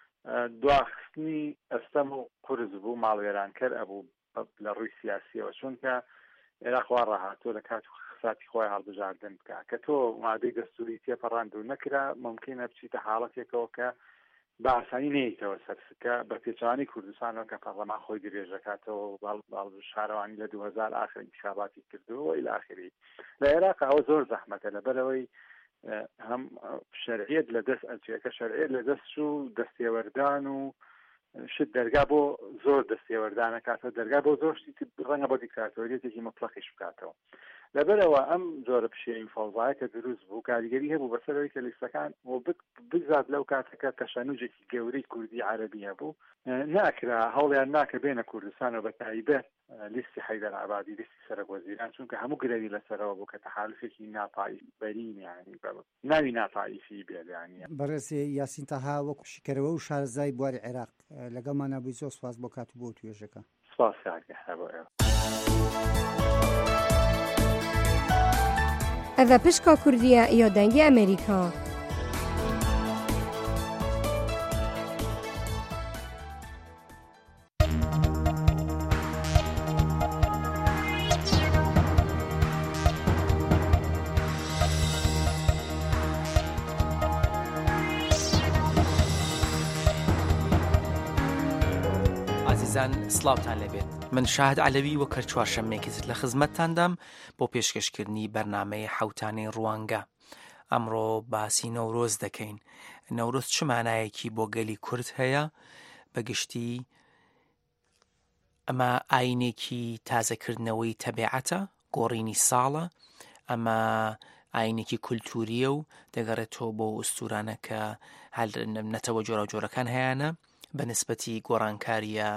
دواخستنی ئەستەم و قورس بوو ماڵوێرانکەر ئەبوو لە ڕووی سیاسیەوە چونکە عێراق وا ڕاهاتۆ لە کات خساتی خۆی هەڵبژاردن بکە کە تۆ مادەی دەستوری تێپەڕاند و نەکرا ممکنە بچیتە حاڵەتێکەوە کە بە ئاسانی نەیتەوە سەرسکە بە پێچوانی کوردستانەوە کە پەرلەمان خۆی درێژەکاتەوە شارەوانی لە 2000 ئاخر انتخاباتی کردووە ئیلی ئاخری لە عێراق ئەوە زۆر زەحمەتە لەبەرەوەی هەم شەرعیەت لە دەست ئەچێکە شەرعیەت لە دەست و دەستێوەردان و شت دەرگا بۆ زۆر دەستێوەردانە کاتەوە دەرگا بۆ زۆر شتی ڕەنگە بۆ دیکتاتۆریەتێکی مطلقیش بکاتەوە لەبەرەوە ئەم جۆرە پشێوی فەوزایە کە دروست بوو کاریگەری هەبوو بەسەرەوەی کە لیستەکان و بگزات لەو کاتەکە تەشەنوجێکی گەورەی کوردی عەرەبی هەبوو ناکرا هەوڵیان ناکە بێنە کوردستانەوە بە تایبەت لیستی حەیدەر عەبادی لیستی سەرۆکوەزیران چونکە هەموو گرەوی لەسەرەوە بوو کە تەحالوفێکی ناپایبەرین یعنی ناوی ناپاییفی بێت یعنی بەڕێز یاسین تەها وەکو شکەرەوە و شارەزای بواری عێراق لەگەڵمان نەبووی زۆر سوپاس بۆ کات و بۆ توێژەکە سپاس کاکە هەبوو ئەذا پشکا کوردیە یا دەنگی ئەمریکا سلااوتان لەبێت من شاهد عەلەوی وە کەر چوارشەممێکی تر لە خزمەتتاندام بۆ پێشکەشکردنی بەرنامەی حەوتانی ڕوانگە ئەمڕۆ باسی نەورۆز دەکەین نەورۆز چ مانایەکی بۆ گەلی کورد هەیە بەگشتی ئەمە ئاینێکی تازەکردنەوەی تەبیعەتە گۆڕینی ساڵە ئەمە ئاینێکی کولتوریە و دەگەڕێتەوە بۆ ئوستورانە کە هەل نەتەوە جۆرە جۆرەکان هەیەە بە نسبەتی گۆڕانکاریە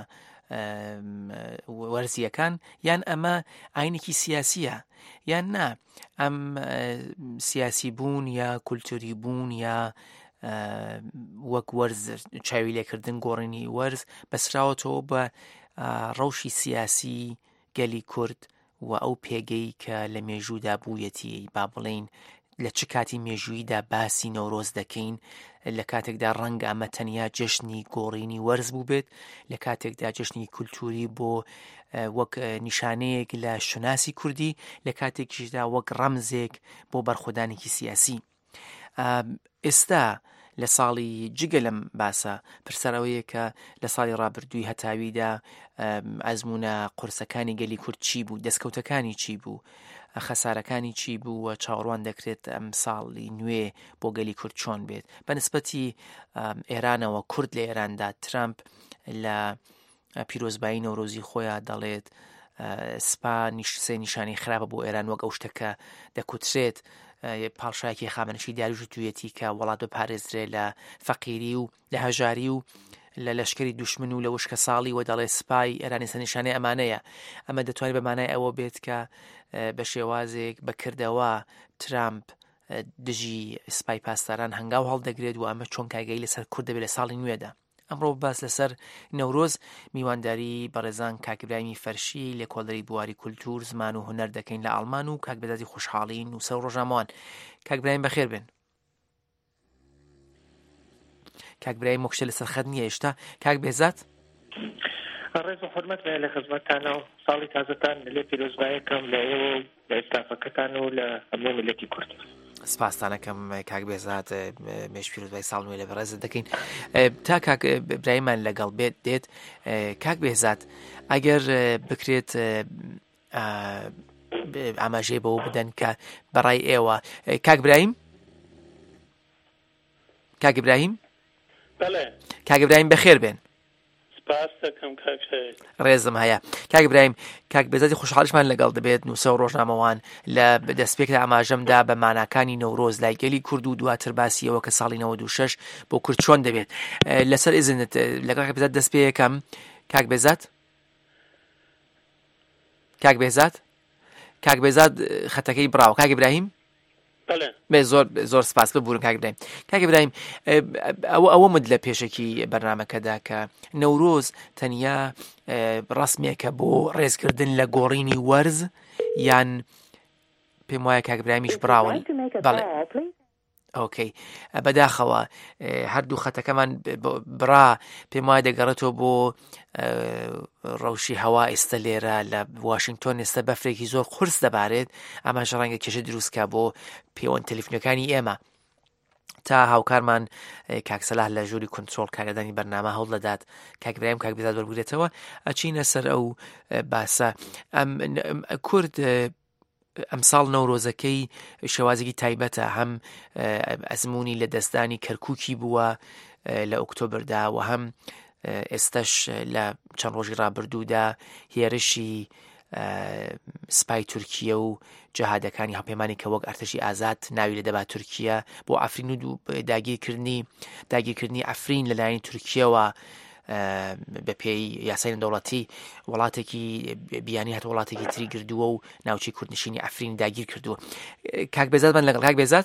وەرزیەکان یان ئەمە ئاینێکی سیاسیە یان نا ئەم سیاسی بوون یا کولتوری بوون یا وەک وەرز چاوی لێکردن گۆڕینی وەرز بەسراوەتەوە بە ڕەوشی سیاسی گەلی کورد و ئەو پێگەی کە لە مێژوودا بوویەتی با بڵێن لە چ کاتی مێژوویدا باسی نەورۆز دەکەین لە کاتێکدا ڕەنگە ئەمە تەنیا جەژنی گۆڕینی وەرز بوو بێت لە کاتێکدا جەژنی کولتوری بۆ وەک نیشانەیەک لە شناسی کوردی لە کاتێکیشدا وەک ڕەمزێک بۆ بەرخۆدانێکی سیاسی. ئێستا لە ساڵی جگە لەم باسە پرسەرەوەیە کە لە ساڵی ڕابردووی هەتاویدا ئەزمونە قورسەکانی گەلی کورد چی بوو، دەستکەوتەکانی چی بوو، خەسارەکانی چی بوو و چاوەڕوان دەکرێت ئەم ساڵی نوێ بۆ گەلی کورد چۆن بێت. بەنسبەتی ئێرانەوە کورد لە ئێراندا ترامپ لە پیرۆزبایی نەورۆزی خۆیان دەڵێت سپا سێ نیشانی خراپە بۆ ئێران وەک ئەو شتەکە دەکوترێت پاڵشایەکی خامنشی دیاریژ تویەتی کە وڵات بپارێزرێ لە فەقیری و لە هەژاری و لە لەشکری دوشمن و لە وشکە ساڵی و دەڵێ سپای ئێرانی سەرنیشانەی ئەمانەیە. ئەمە دەتوانێت بەمانای ئەوە بێت کە بە شێوازێک بەکردەوە ترامپ دژی سپای پاسداران هەنگاو هەڵدەگرێت و ئەمە چۆن کاگەی لەسەر کورد دەبێت لە ساڵی نوێدا. ئەمڕۆ باس لەسەر نەورۆز میوانداری بەڕێزان کاک ئیبراهیمی فەرشی لێکۆڵەری بواری کولتور زمان و هونەر دەکەین لە ئەڵمان و کاک بێزاتی خۆشحاڵین و سەر ڕۆژامەوان. کاک ئیبراهیم بەخێر بێن. کاک ئیبراهیم وەکشە لەسەر خەت نییە هێشتا. کاک بێزات ڕێز و حورمەت بێ لە خزمەتتانە و ساڵی تازەتان لێ پیرۆزبایەکەم لە ئێوە و لە ئێستافەکەتان و لە هەموو ملەتی کورد. سپاسدانەکەم کاک بێزات مێژ پیرۆزبای ساڵ نوێ لە بەڕێزت دەکەین. تا کاک ئیبراهیممان لەگەڵ بێت دێت کاک بێزات ئەگەر بکرێت ئاماژەی بەوە بدەن کە بەڕای ئێوە کاک ئیبراهیم کاک ئیبراهیم بەخێر بێن. ڕێزم هەیە کاک ئیبراهیم. کاک بێزاتی خۆشحاڵیشمان لەگەڵ دەبێت نووسە و ڕۆژنامەوان لە دەستپێکدا ئاماژەمدا بە ماناکانی نەورۆز لای گەلی کورد و دواتر باسیەوە کە ساڵی 96 بۆ کورد چۆن دەبێت. لەسەر ئیزنت لەگەڵ کاک بێزات دەست پێ یەکەم. کاک بێزات خەتەکەی بڕاوە. کاک ئیبراهیم زۆر سپاس ببوورن کاک ئیبراهیم. کاک ئیبراهیم ئەوە مد لە پێشێکی بەرنامەکەدا کە نەورۆز تەنیا ڕسمێکە بۆ ڕێزکردن لە گۆڕینی وەرز یان پێم وایە کاک ئیبراهیمیش بڕاون. بەڵێ ئۆکەی بەداخەوە هەردوو خەتەکەمان بڕا پێم وایە دەگەڕێتەوە بۆ ڕەوشی هەوا ئێستا لێرە لە واشنگتۆن ئێستا بەفرێکی زۆر قورس دەبارێت. ئەماش ڕەنگە کێشە دروستکە بۆ پەیوەند تەلەفۆنەکانی ئێمە تا هاوکارمان کاک سەلاح لە ژووری کۆنترۆڵ کارگەردانی بەرنامە هەوڵ دەدات کاک ئیبراهیم کاک بێزات وەربگرێتەوە. ئەچینە سەر ئەو باسە کورد ئەم ساڵ نەورۆزەکەی شێوازێکی تایبەتە هەم ئەزمموی لە دەستدانی کەرکووکی بووە لە ئۆکتۆبردا و هەم ئێستش لە چەند ڕۆژی ڕابردوودا هێرشی سپای تورکیە و جەهادەکانی هەڵپەیمانی کە وەک ئەرتەشی ئازاد ناوی لە دەبات تورکیە بۆ ئەفرین و داگیرکردنی ئەفرین لەلایەنی تورکیەوە بە پێی یاسای نێودەوڵەتی وڵاتێکی بیانی هات وڵاتێکی تری گردووە و ناوچەی کوردنشینی ئەفرین داگیر کردووە. کاک بێزات من لەگەڵ کاک بێزات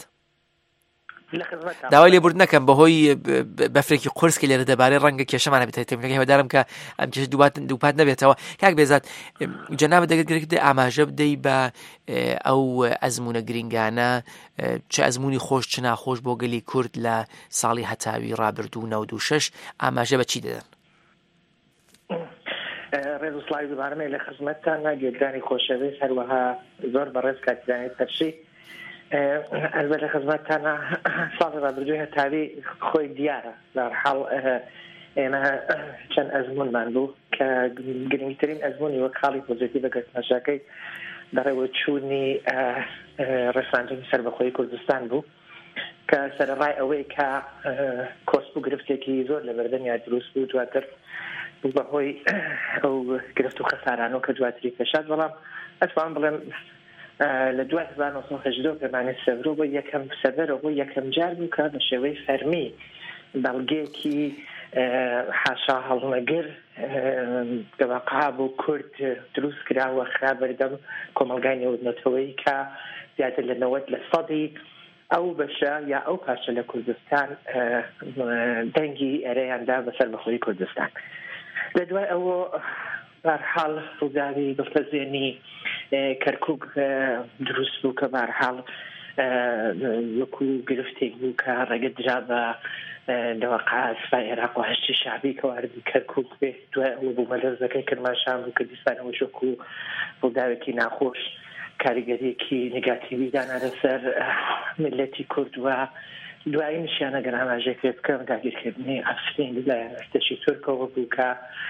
داوای لێبورد نەکەم بەهۆی بەفرێکی قورسکە لێرە دەبارەی ڕەنگە کێشەمانە بێت تێمەکەی هەوادارم کە ئەم کێشە دووپات نەبێتەوە. کاک بێزات جەنابەت دەگەرێت ئاماژە بدەی بە ئەو ئەزمونە گرنگانە چه ئەزمموی خۆش چ ناخۆش بۆ گەلی کورد لە ساڵی هەتاوی ڕابردوو 96 ئاماژە بە چی دەدەن؟ ڕێز و سڵاوی دووبارەمە لە خزمەتتان ناگێدرانی خۆشەویست هەروەها زۆر بەڕێز کاتیدانی فەرشی ئەلبەت لە خزمەتتانە ساڵی ڕابردووی هەتاوی خۆی دیارە لەڕحاڵ ئێمە چەند ئەزمونمان بوو کە گرنگترین ئەزمموی وەک خاڵی پۆزیتیڤ گەشتنەشەکەی بەڕێوە چوونی ڕێساندنی سەربەخۆیی کوردستان بوو کە سەرڕای ئەوەی کە کۆست بوو گرفتێکی زۆر لە بەردەمیا دروست بوو دواتر بەهۆی ئەو گرفت و خەسارانەوە کە دواتری پێشات. بەڵام ئەتوان بڵێم لە دوای 1970 پەیمانی سەڤرۆ بۆ یەکەم سەڤەرەوە بۆ یەکەم جار بوو کە بە شێوەی فەرمی بەڵگەیەکی حاشا هەڵنەگر دەواقع بۆ کورد دروست کراوە خرا بەردەم کۆمەلگای نێودنەتەوەی کە زیاتر لە 90% ئەو بەشە یا ئەو پارچە لە کوردستان دەنگی ئەرەیاندا بەسەر بەخۆی کوردستان. لە دوای ئەوە بەرحاڵ ڕووداوی دڵتەزێنی کەرکووک دروست بوو کە بەرحاڵ وەکو گرفتێک بوو کە ڕێگە درا بە لەوەقع سوپای عێراق و هەشتی شعبی کە واردی کەرکووک بێت. دوای ئەوە بوو مەلەرزەکەی کرماشان بوو کردستانەوە وەکو ڕووداوێکی ناخۆش کاریگەریەکی نگاتیوی دانا لەسەر ملەتی کوردووە. دوایی نیشانە گەر ئاماژەیەک پێ بکەم داگیرکردنی ئەفرین لەلایەن ئەرتەشی تورکەوە بوو کە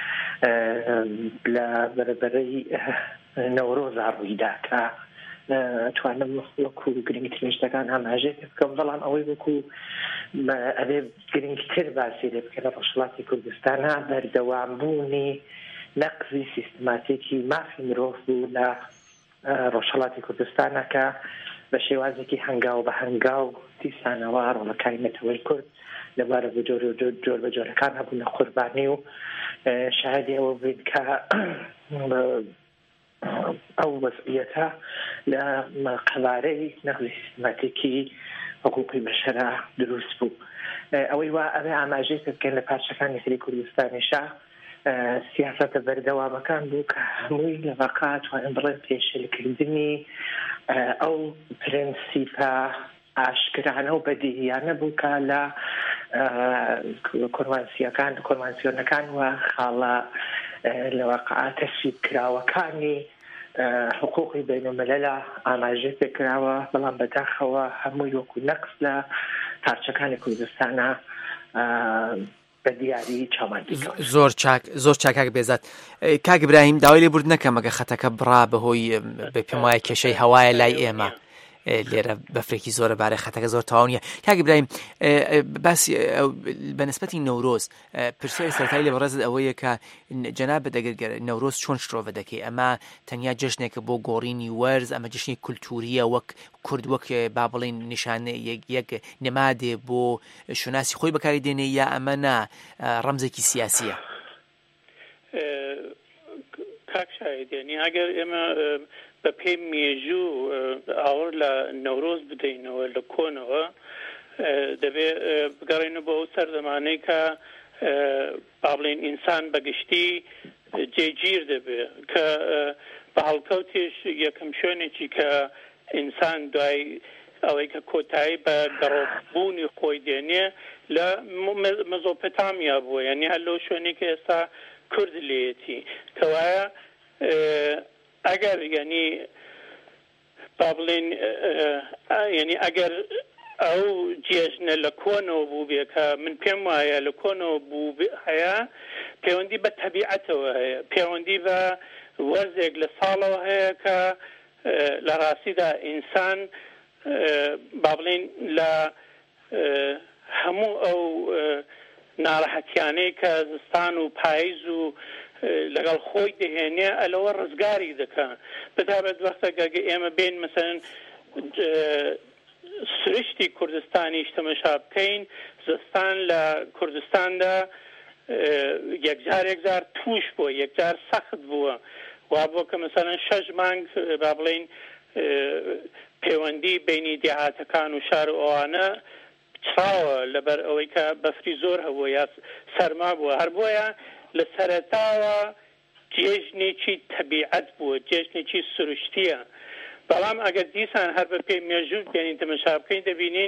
لە بەرەبەرەی نەورۆزا ڕوویدا کە توانم وەکو گرنگترین شتەکان ئاماژەیە پێ بکەم، بەڵام ئەوەی وەکو ئەبێ گرنگتر باسی لێ بکە لە ڕۆژهەڵاتی کوردستانە بەردەوامبوونی نەقزی سیستماتیکی مافی مرۆڤ بوو لە ڕۆژهەڵاتی کوردستانە کە بە شێوازێکی هەنگاو بە هەنگاو دیسانەوە ڕۆڵەکانی نەتەوەی کورد لەبارە بە جۆر بە جۆرەکان هەبوونە قوربانی و شاهدی ئەوە بین کە ئەو وەزعیەتە لە قەبارەی نەقزی سیستماتیکی حقوقی بەشەرە دروست بوو. ئەوەی وا ئەوێ ئاماژەی پێ بکەن لە پارچەکانی تری کوردستانیشە سیاسەتە بەردەوامەکان بوو کە هەمووی لە ڤەقا توانن بڵێن پێشێلکردنی ئەو پرەنسیپە ئاشکرانە و بەدیهیانە بوو کە لە کۆنڤانسیۆنەکان و خاڵە لە ڤەقع تەسویب کراوەکانی حقوقی بینالمەلەلە ئاماژەی پێکراوە، بەڵام بەداخەوە هەمووی وەکو نەقز لە پارچەکانی کوردستانە بە دیاری چاوماندی کەوت. زۆر چاک بێزات. کاک ئیبراهیم داوای لێبورد نەکەم ئەگە خەتەکە بڕا بەهۆی پێم وایە کێشەی هەوایە لای ئێمە لێرە بەفرێکی زۆرە بارەی خەتەکە زۆر تەواو نییە. کاک ئیبراهیم باسی بەنسبەتی نەورۆز پرسیاری سەرەتایی لە بەڕێزت ئەوەیە کە جەناب دەگەر نەورۆز چۆن شتۆڤە دەکەی؟ ئەمە تەنیا جەژنێکە بۆ گۆڕینی وەرز، ئەمە جەژنی کولتوریە وەک کورد وەک با بڵین نیشانە یەک نەمادێ بۆ شوناسی خۆی بەکاری دێنێ یا ئەمە نا ڕەمزێکی سیاسیە؟ کاک شاید یعنی ئەگەر ئێمە بە پێی مێژوو ئاور لە نەورۆز بدەینەوە لە کۆنەوە دەبێت بگەڕێنە بۆ ئەو سەردەمانەی کە با بڵێن ئینسان بەگشتی جێگیر دەبێت کە بە هەڵکەوتێش یەکەم شوێنێکی کە ئینسان دوای ئەوەی کە کۆتایی بە گەڕۆبوونی خۆی دێنێ لە مەزۆپۆتامیا بووە، یعنی هەر لەو شوێنی کە ئێستا کورد لێتی کەوایە ئەگەر یعنی با بڵێن یعنی ئەگەر ئەو جێژنە لە کۆنەوە بوو بێ کە من پێم وایە لە کۆنەوە بوو هەیە پەیوەندی بە تەبیعەتەوە هەیە، پەیوەندی بە وەرزێک لە ساڵەوە هەیە کە لە ڕاستیدا ئینسان با بڵێن لە هەموو ئەو ناڕەحەتیانەی کە زستان و پاییز و لەگەڵ خۆی دەهێنێ ئەلەوە ڕزگاری دەکەن. بەتابەت وەختێکە ئێمە بین مەسەن سروشتی کوردستانی تەماشا بکەین، زستان لە کوردستاندا یەکجار توش بووە، یەکجار سەخت بووە، وا بووە کە مەسەن 6 مانگ با بڵێن پەیوەندی بینی دێهاتەکان و شار و ئەوانە چاوە لەبەر ئەوەی کە بەفری زۆر هەبووە یا سەرما بووە، هەر بۆیە لە سەرەتاوە جێژنێکی تەبیعەت بووە، جێژنێکی سروشتیە. بەڵام ئەگەر دیسان هەر بە پێی مێژوو بێنین تەماشا بکەین دەبینین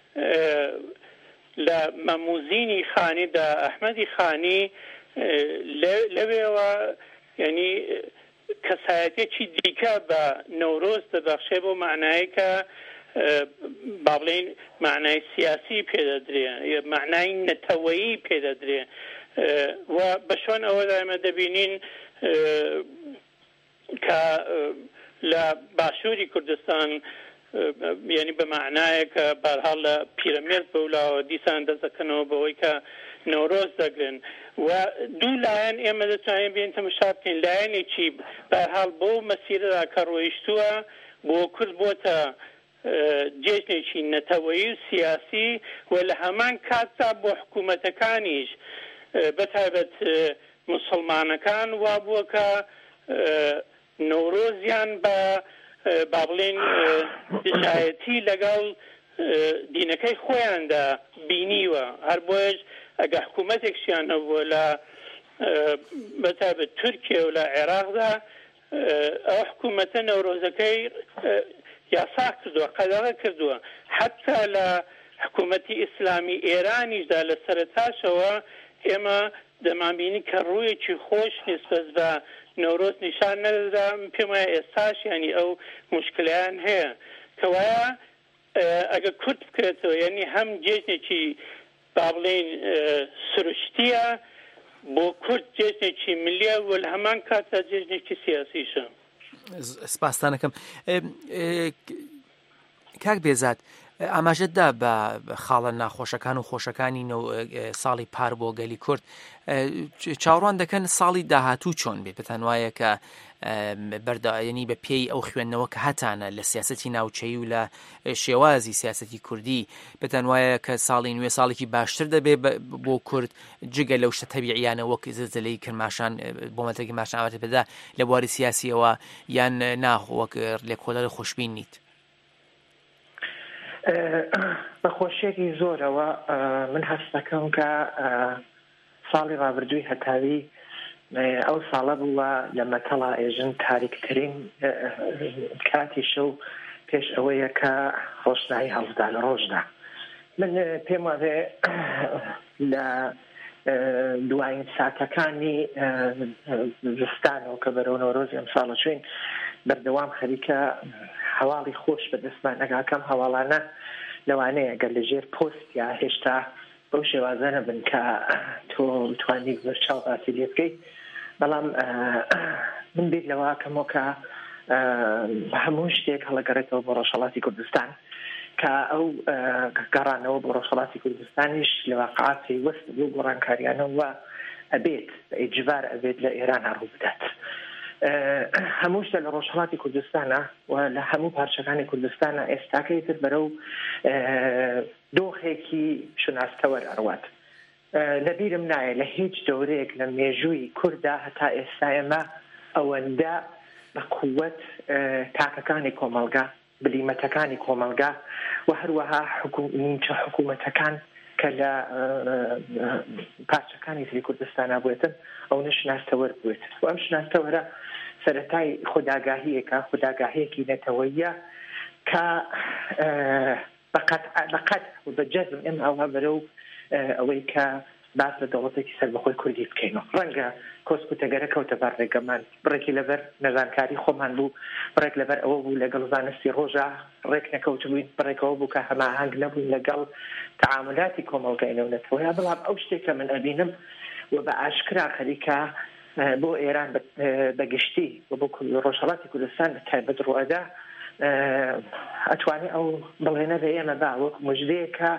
لە مەموزینی خانیدا ئەحمەدی خانی لەوێوە یعنی کەسایەتێکی دیکە بە نەورۆز دەبەخشێ بۆ معنایی کە با بڵێن معنای سیاسی پێدەدرێ، معنای نەتەوەیی پێدەدرێ و بە شۆن ئەوەدا ئێمە دەبینین کە لە باشووری کوردستان یعنی بە معنایە کە بەرحاڵ لە پیرەمێرد بەولاوە دیسان دەستەکەنەوە بەوەی کە نەورۆز دەگرن و دوو لایەن ئێمە دەتوانین بین تەماشا بکەین. لایەنێکی بەرحاڵ بۆ مەسیرەدا کە ڕۆیشتووە بۆ کورد بۆتە جێژنێکی نەتەوەیی و سیاسی و لە هەمان کاتدا بۆ حکوومەتەکانیش بەتایبەت موسڵمانەکان وا بووە کە نەورۆزیان بە با بڵێن دژایەتی لەگەڵ دینەکەی خۆیاندا بینیوە هەر بۆیش ئەگە حکوومەتێکشیان هەبووە لە بەتابەت تورکیا و لە عێراقدا ئەو حکوومەتە نەورۆزەکەی یاسا کردووە قەدەغە کردووە حتا لە حکوومەتی ئیسلامی ئێرانیشدا لە سەرەتاشەوە ئێمە دەمانبینی کە ڕوویەکی خۆش نسبەت بە نەورۆز نیشان نەدەدا پێم وایە ئێستاش ینی ئەو مشکلەیان هەیە کەوایە ئەگە کورت بکرێتەوە یعنی هەم جێژنێکی با بڵێن سروشتیە بۆ کورد جێژنێکی ملیە و لە هەمان کاتدا جێژنێکی سیاسیشە. سپاسدانەکەم. کاک بێزاد ئاماژەتدا بە خاڵە ناخۆشەکان و خۆشەکانی ساڵی پار بۆ گەلی کورد چاوەڕوان دەکەن ساڵی داهاتوو چۆن بێت بتان وایە کە بەردەوایەنی بە پێی ئەو خوێندنەوە کە هەتانە لە سیاسەتی ناوچەیی و لە شێوازی سیاسەتی کوردی بتان وایە کە ساڵی نوێ ساڵێکی باشتر دەبێت بۆ کورد جگە لەو شتە تەبیعیانە وەک زلزلەی کرماشان بۆمەتێکی ماشان ئاواتە پێدا لە بواری سیاسیەوە یان وەک لێکۆڵەر خۆشبین نیت. بە خۆشیێکی زۆرەوە من هەست دەکەم کە ساڵی ڕابردووی هەتاوی ئەو ساڵە بووە لە مەتەڵا ئێژن تاریکترین کاتی شەو پێش ئەوەیە کە ڕۆشنایی هەڵدا لە ڕۆژدا. من پێم وایە لە دوایین ساتەکانی زستانەوە کە بەرەو نۆرۆز ئەمساڵە چوین بەردەوام خەریکە هەواڵی خۆش بەدەستمان نەگاکەم هەواڵانە لەوانەیە گەر لەژێر پۆست یا هێشتا بەو شێوازە نەبن کە تۆ توانی بەرچاو باسی لێ بکەیت بەڵام من بیر لەوە کەمەوە کە هەموو شتێک هەڵەگەڕێتەوە بۆ ڕۆژهەڵاتی کوردستان کە ئەو گەڕانەوە بۆ ڕۆژهەڵاتی کوردستانیش لە واقعاتی وەست بۆ گۆڕانکاریانەوە ئەبێت بە ئیجبار ئەبێت لە ئێران هەڕوو بدات. هەموو شتە لە ڕۆژهەڵاتی کوردستانە و لە هەموو پارچەکانی کوردستانە ئێستاکەی تر بەرەو دۆخێکی شناستەوەر ئەڕوات. لەبیرم نایە لە هیچ دەورەیەک لە مێژووی کووردا هەتا ئێستا ئێمە ئەوەندە بە قووەت تاکەکانی کۆمەلگا بلیمەتەکانی کۆمەلگا و هەروەها نیمچە حکوومەتەکان کە لە پارچەکانی تری کوردستانە بوێتن ئەو نشناستەوەر بوێت و ئەم شناستەوەرە سەرەتای خوداگاهیەکە خوداگاهیەکی نەتەوەیە کە بەقەت و بەجەزم ئێمە ئەوە بەرەو ئەوەی کە باس لە دەوڵەتێکی سەربەخۆی کوردی بکەینەوە ڕەنگە کۆسکوتەگەرە کەوتە بەر ڕێگەمان بڕێکی لەبەر نەزانکاری خۆمان بوو بڕێک لەبەر ئەوە بوو لەگەڵ زانستی ڕۆژە ڕێک نەکەوتبووین بڕێکەوە بوو کە هەماهەنگ نەبووین لەگەڵ تعاملاتی کۆمەڵگەی نەونەتەوەیە بەڵام ئەو شتێکە من ئەبینم و بە ئاشکرا خەریکە بۆ ئێران بەگشتی و بۆ ڕۆژهەڵاتی کوردستان تایبەت ڕوئەدا ئەتوانێت ئەو بڵێنە بە ئێمە با وەک موژدەیەکە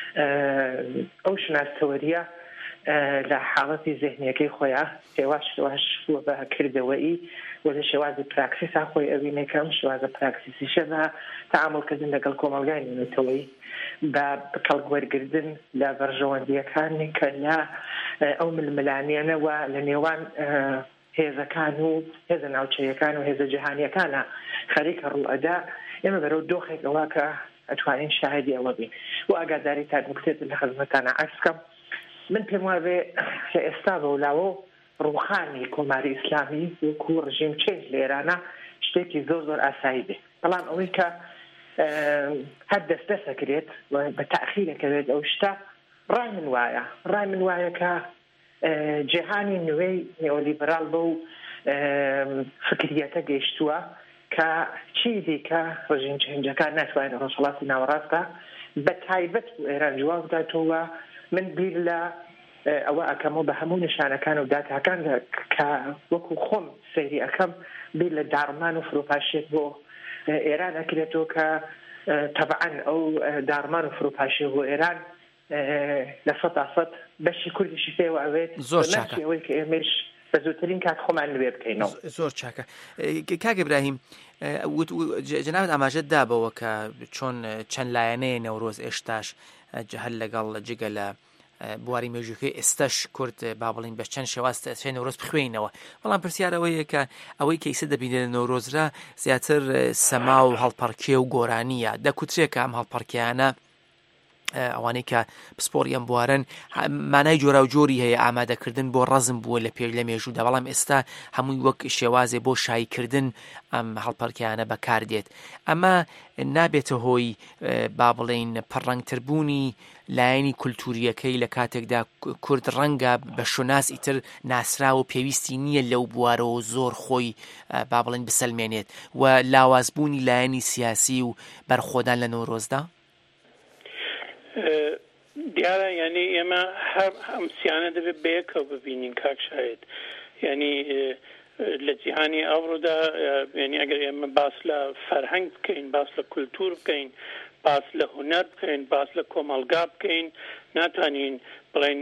ئەو شناستەوەریە لە حاڵەتی زێهنیەکەی خۆیان هێواش بووە بە کردەوەی و لە شێوازی پراکسیسا خۆی ئەوینێکەم شێوازە پراکسیسیشە بە تەعامڵکردن لەگەڵ کۆمەلگای نوێنێتەوەی بە بەکەڵگوەرگردن لە بەرژەوەندیەکانی کە لە ئەو ململانیانەوە لە نێوان هێزەکان و هێزە ناوچەیەکان و هێزە جیهانیەکانە خەریکە ڕوئەدا ئێمە بەرەو دۆخێکەوە کە ئەتوانین شاهدی ئەوە بین و ئاگاداری تا نوکتێت لە خزمەتانە عەرزکەم من پێم وایە لە ئێستا بەولاوە ڕووخانی کۆماری ئیسلامی وەکو ڕژیم چێنج لە ئێرانە شتێکی زۆر زۆر ئاسایی بێت بەڵام ئەوەی کە هەر دەستەسەکرێت بە تەخیرەکەوێت ئەو شتە ڕای من وایە کە جیهانی نوێی نێۆلیبرال بە و فکریەتە گەیشتووە کە چی دیکە ڕژیم چێنجەکان ناتوانێت ڕۆژهەڵاتی ناوەڕاستە بە تایبەت بۆ ئێران جواب بداتەوە من بیر لە ئەوە ئەکەمەوە بە هەموو نیشانەکان و داتاکان کە وەکو خۆم سەیری ئەەکەم بیر لە داڕمان و فرۆپاشێت بۆ ئێران ئەکرێتەوە کە تەبعەن ئەو داڕمان و فرۆپاشێ بۆ ئێران لە 100% بەشی کوردیشی پێوە ئەوێت زۆر چاکە ئەوەی کە ئێمەش بە زووترین کات خۆمان نوێ بکەینەوە. زۆر چاکە. کاک ئیبراهیم جەنابەت ئاماژەت دابەوە کە چۆن چەند لایەنەیە نەورۆز ئێشتاش هەر لەگەڵ جگە لە بواری مێژووکەی ئێستش کورد با بڵین بە چەند شێواز نەورۆز بخوێنەوە بەڵام پرسیارەوەیە کە ئەوەی کە ئیسە دەبینێت لە نەورۆزرا زیاتر سەما و هەڵپەرکێ و گۆرانیە دەکوترێت کە ئەم هەڵپەرکیانە ئەوانەی کە پسپۆریان بوارن مانای جۆرا و جۆری هەیە ئامادەکردن بۆ ڕەزم بووە لە پێش لە مێژوودا بەڵام ئێستا هەمووی وەک شێوازێ بۆ شایکردن ئەم هەڵپەرکیانە بەکاردێت ئەمە نابێتە هۆی با بڵین پەڕەنگتربوونی لایەنی کولتوریەکەی لە کاتێکدا کورد ڕەنگە بە شوناس ئیتر ناسرا و پێویستی نییە لەو بوارەوە زۆر خۆی با بڵین بسەلمێنێت و لاوازبوونی لایەنی سیاسی و بەرخۆدان لە نۆرۆزدا دیارە یعنی ئێمە هەم سیانە دەبێت بەیەکەوە ببینین کاک شاید یعنی لە جیهانی ئەوڕۆدا یعنی ئەگەر ئێمە باس لە فەرهەنگ بکەین باس لە کولتور بکەین باس لە هونەر بکەین باس لە کۆمەلگا بکەین ناتوانین بڵێن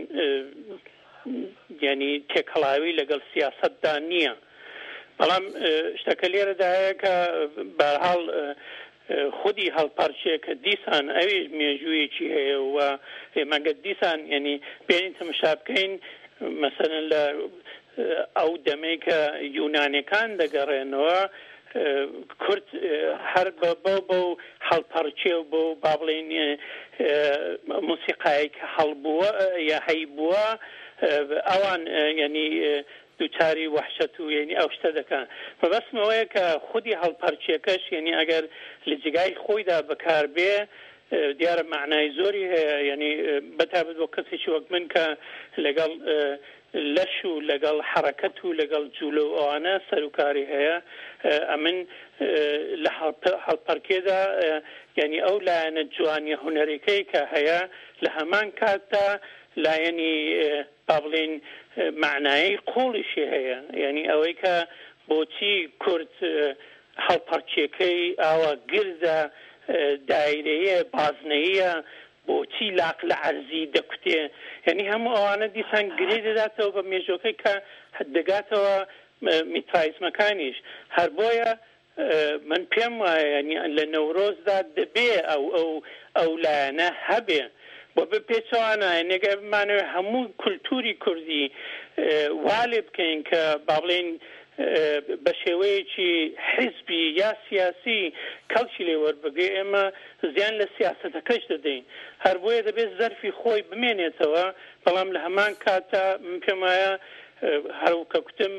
یعنی تێکەڵاوی لەگەڵ سیاسەتدا نییە بەڵام شتەکە لێرەدا هەیە کە بەرحاڵ خودی هەڵپەرچێکە دیسان ئەوی مێژوویەکی هەیە و ئێمەگە دیسان یعنی بێنین تەماشا بکەین مەسەلەن لە ئەو دەمەی کە یونانیەکان دەگەڕێنەوە کورد هەر بۆ هەڵپەرچێ و بۆ با بڵێن موسیقایەک هەڵبووە یا هەیبووە ئەوان یعنی دووچاری وحشت و یعنی ئەو شتە دەکەن بەبەستمەوەیە کە خودی هەڵپەرچێکەش یعنی ئەگەر لە جگای خۆیدا بەکاربێ دیارە معنای زۆری هەیە یعنی بەتابەت بۆ کەسێکی وەک من کە لەگەڵ لەش و لەگەڵ حرەکەت و لەگەڵ جوولە و ئەوانە سەرکاری هەیە ئەمن لە هەڵپەرکێدا یعنی ئەو لایەنە جوانی هونەرەکەی کە هەیە لە هەمان کاتدا لایەنی با بڵێن معنایی قوڵیشی هەیە یعنی ئەوەی کە بۆچی کورد هەڵپەرچێکەکەی ئاوا گردە دایرەیە بازنەیە بۆچی لاق لە عەرزی دەکوتێ یعنی هەموو ئەوانە دیسان گرێ دەداتەوە بە مێژۆکەی کە دەگاتەوە میترایزمەکانیش هەر بۆیە من پێم وایە ینی لە نەورۆزدا دەبێ ئەو لایەنە هەبێ بۆ بپێچەوانە نێگە بمانەوە هەموو کولتوری کوردی والێ بکەین کە با بڵێن بە شێوەیەکی حیزبی یا سیاسی کەڵکی لێ وەربگێ ئێمە زیان لە سیاسەتەکەش دەدەین هەر بۆیە دەبێت زەرفی خۆی بمێنێتەوە بەڵام لە هەمان کاتە من پێم وایە هەروکە کوتم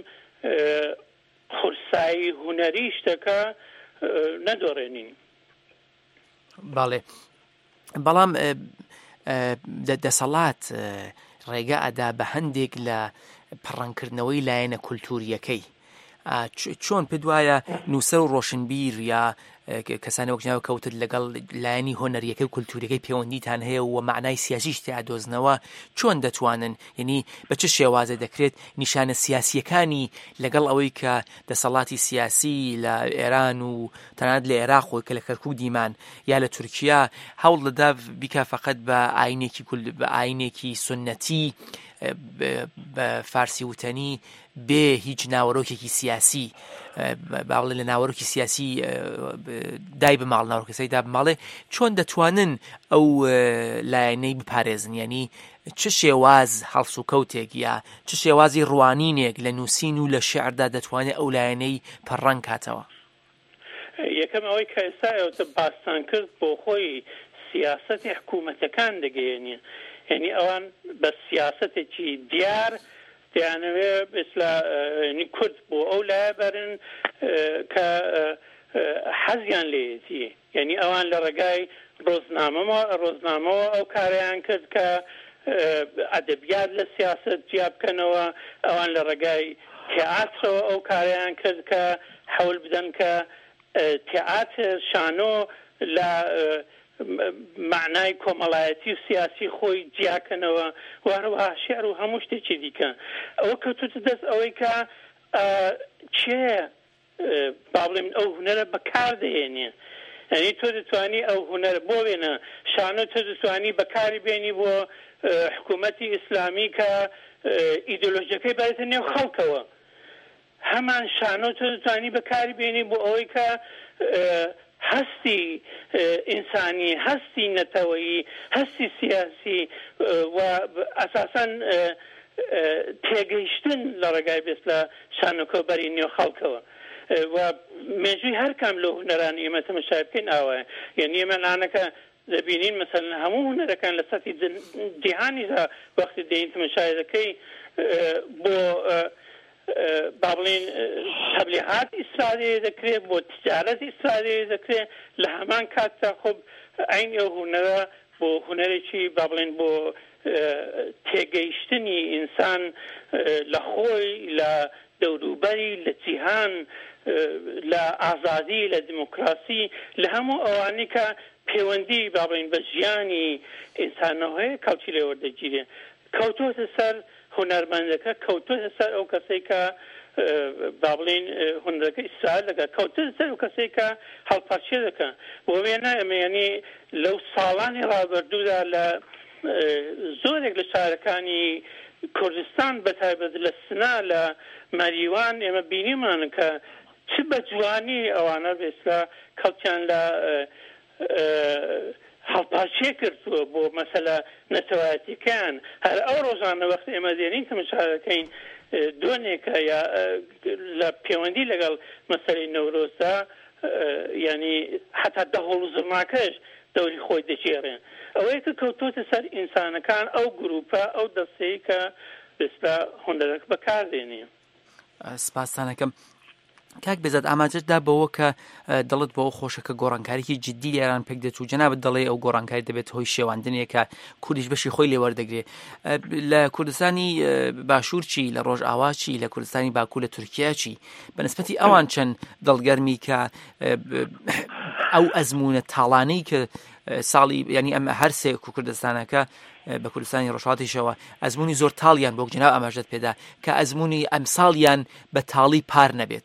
خورسایی هونەری شتەکە نەدۆڕێنین باڵێ بەڵام دەسەڵات ڕێگە ئەدا بە هەندێک لە پەڕەنگکردنەوەی لایەنە کولتوریەکەی چۆن پێ وایە نووسەر و ڕۆشنبیر یا کەسانی وەکناوە کەوتت لەگەڵ لایەنی هۆنەریەکەی و کولتوریەکەی پەیوەندیتان هەیە و معنای سیاسیش تیادۆزنەوە چۆن دەتوانن یعنی بە چه شێوازە دەکرێت نیشانە سیاسیەکانی لەگەڵ ئەوەی کە دەسەڵاتی سیاسی لە ئێران و تەنانەت لە عێراق و کە لە کەرکووک دیمان یا لە تورکیا هەوڵ دەدا بیکا فەقەت بە ئاینێکی سنەتی بە فارسی وتەنی بێ هیچ ناوەڕۆکێکی سیاسی باڵێ لە ناوەڕۆکی سیاسی دای بماڵ ناوەڕۆکەسەی دا بماڵێ چۆن دەتوانن ئەو لایەنەی بپارێزن یعنی چه شێواز هەڵس و کەوتێک یا چه شێوازی ڕوانینێک لە نووسین و لە شێعردا دەتوانێت ئەو لایەنەی پەڕەنگ کاتەوە یەکەم ئەوەی کە ئێستا باستان کرد بۆ خۆی سیاسەتی حکوومەتەکان دەگەیەنێ یعنی ئەوان بە سیاسەتێکی دیار دەیانەوێ بەسلا کورد بۆ ئەو لایە بەرن کە حەزیان لێتی یعنی ئەوان لە ڕێگای ڕۆزنامەوە ئەو کاریان کرد کە ئەدەبیات لە سیاست جیا بکەنەوە ئەوان لە ڕێگای تیاترەوە ئەو کاریان کرد کە حەول بدەن کە تیاتر شانۆ لە معنای کۆمەڵایەتی و سیاسی خۆی جیاکەنەوە وهروەها شێعر و هەموو شتێکی دیکە ئەوە کەوتوتە دەست ئەوەی کە چێ با بڵێم ئەو هونەرە بەکاردەهێنێ یعنی تۆ دەتوانی ئەو هونەرە بۆ بێنە شانۆ تۆ دەتوانی بەکاری بێنی بۆ حکوومەتی ئیسلامی کە ئیدۆلۆژیەکەی بێتە نێو خەڵکەوە هەمان شانۆ تۆ دەتوانی بەکاری بێنی بۆ ئەوەی کە هەستی ئینسانی، هەستی نەتەوەیی، هەستی سیاسی و ئەساسەن تێگەیشتن لە ڕێگای بێست لە شانۆکۆبەری نێو خەڵکەوە و مێژووی هەر کام لە هونەرانی ئێمە تەماشای بکەین ئاوایە. یعنی ئێمە نانەکە دەبینین مەسەلەن هەموو هونەرەکان لە سەتی جیهانیدا وەختی دەین تەماشای دەکەی بۆ با بڵێن تەبلیغات ئیسرائیل دەکرێت، بۆ تجارەت ئیسرائیل دەکرێت. لە هەمان کاتدا خۆ عین ئەو هونەرە بۆ هونەرێکی با بڵێن بۆ تێگەیشتنی ئینسان لە خۆی، لە دەوروبەری، لە جیهان، لە ئازادی، لە دیموکراسی، لە هەموو ئەوانەی کە پەیوەندی با بڵێن بە ژیانی ئینسانەوەی کەوتی لێ وەردەگیرێ. کەوتۆتە سەر هونەرمەندەکە، کەوتۆتە سەر ئەو کەسەی کە با بڵێن هونەرەکە ئیسرائیل دەکات، کەوتۆتە سەر ئەو کەسەی کە هەڵپەرچێ دەکەن. بۆ وێنە ئەمە یعنی لەو ساڵانی ڕابردوودا لە زۆرێک لە شارەکانی کوردستان بەتایبەت لە سنا، لە مەریوان ئێمە بینیمان کە چ بە جوانی ئەوانە بێستا کەوتیان لە هەڵپاچێ کردووە بۆ مەسەلە نەتەوایەتیەکان. هەر ئەو ڕۆژانە وەختی ئێمە دێنین تەماشا دەکەین دۆنێکە یا لە پەیوەندی لەگەڵ مەسەلەی نەورۆزدا، یعنی حتا دەهۆڵ و زڵماکەش دەوری خۆی دەژێڕێن. ئەوەیە کە کەوتۆتە سەر ئینسانەکان، ئەو گروپە، ئەو دەستەیە کە بێستا هونەرەکە بەکاردێنێ. سپاسانەکەم. کاک بێزاد ئاماجەدا بەوە کە دڵت بەوە خۆشەکە گۆڕانکاریی جددی لێران پێک دێت و جەنابەت دەڵێ ئەو گۆڕانکاری دەبێت هۆی شێواندنێکە کوردیش بەشی خۆی لێوەردەگرێت. لە کوردستانی باشوور چی، لە ڕۆژئاوا چی، لە کوردستانی باکوور، لە تورکیا چی، بەنسبەتی ئەوان چەند دڵگەرمی کە ئەو ئەزمونە تاڵانەی کە ساڵی ینی ئەمە هەر سێ کوردستانەکە بە کوردستانی ڕۆژهاتیشەوە ئەزمموی زۆر تاڵیان بۆ جناب ئاماژەت پێدا کە ئەزمموی ئەمساڵیان بە تاڵی پار نەبێت.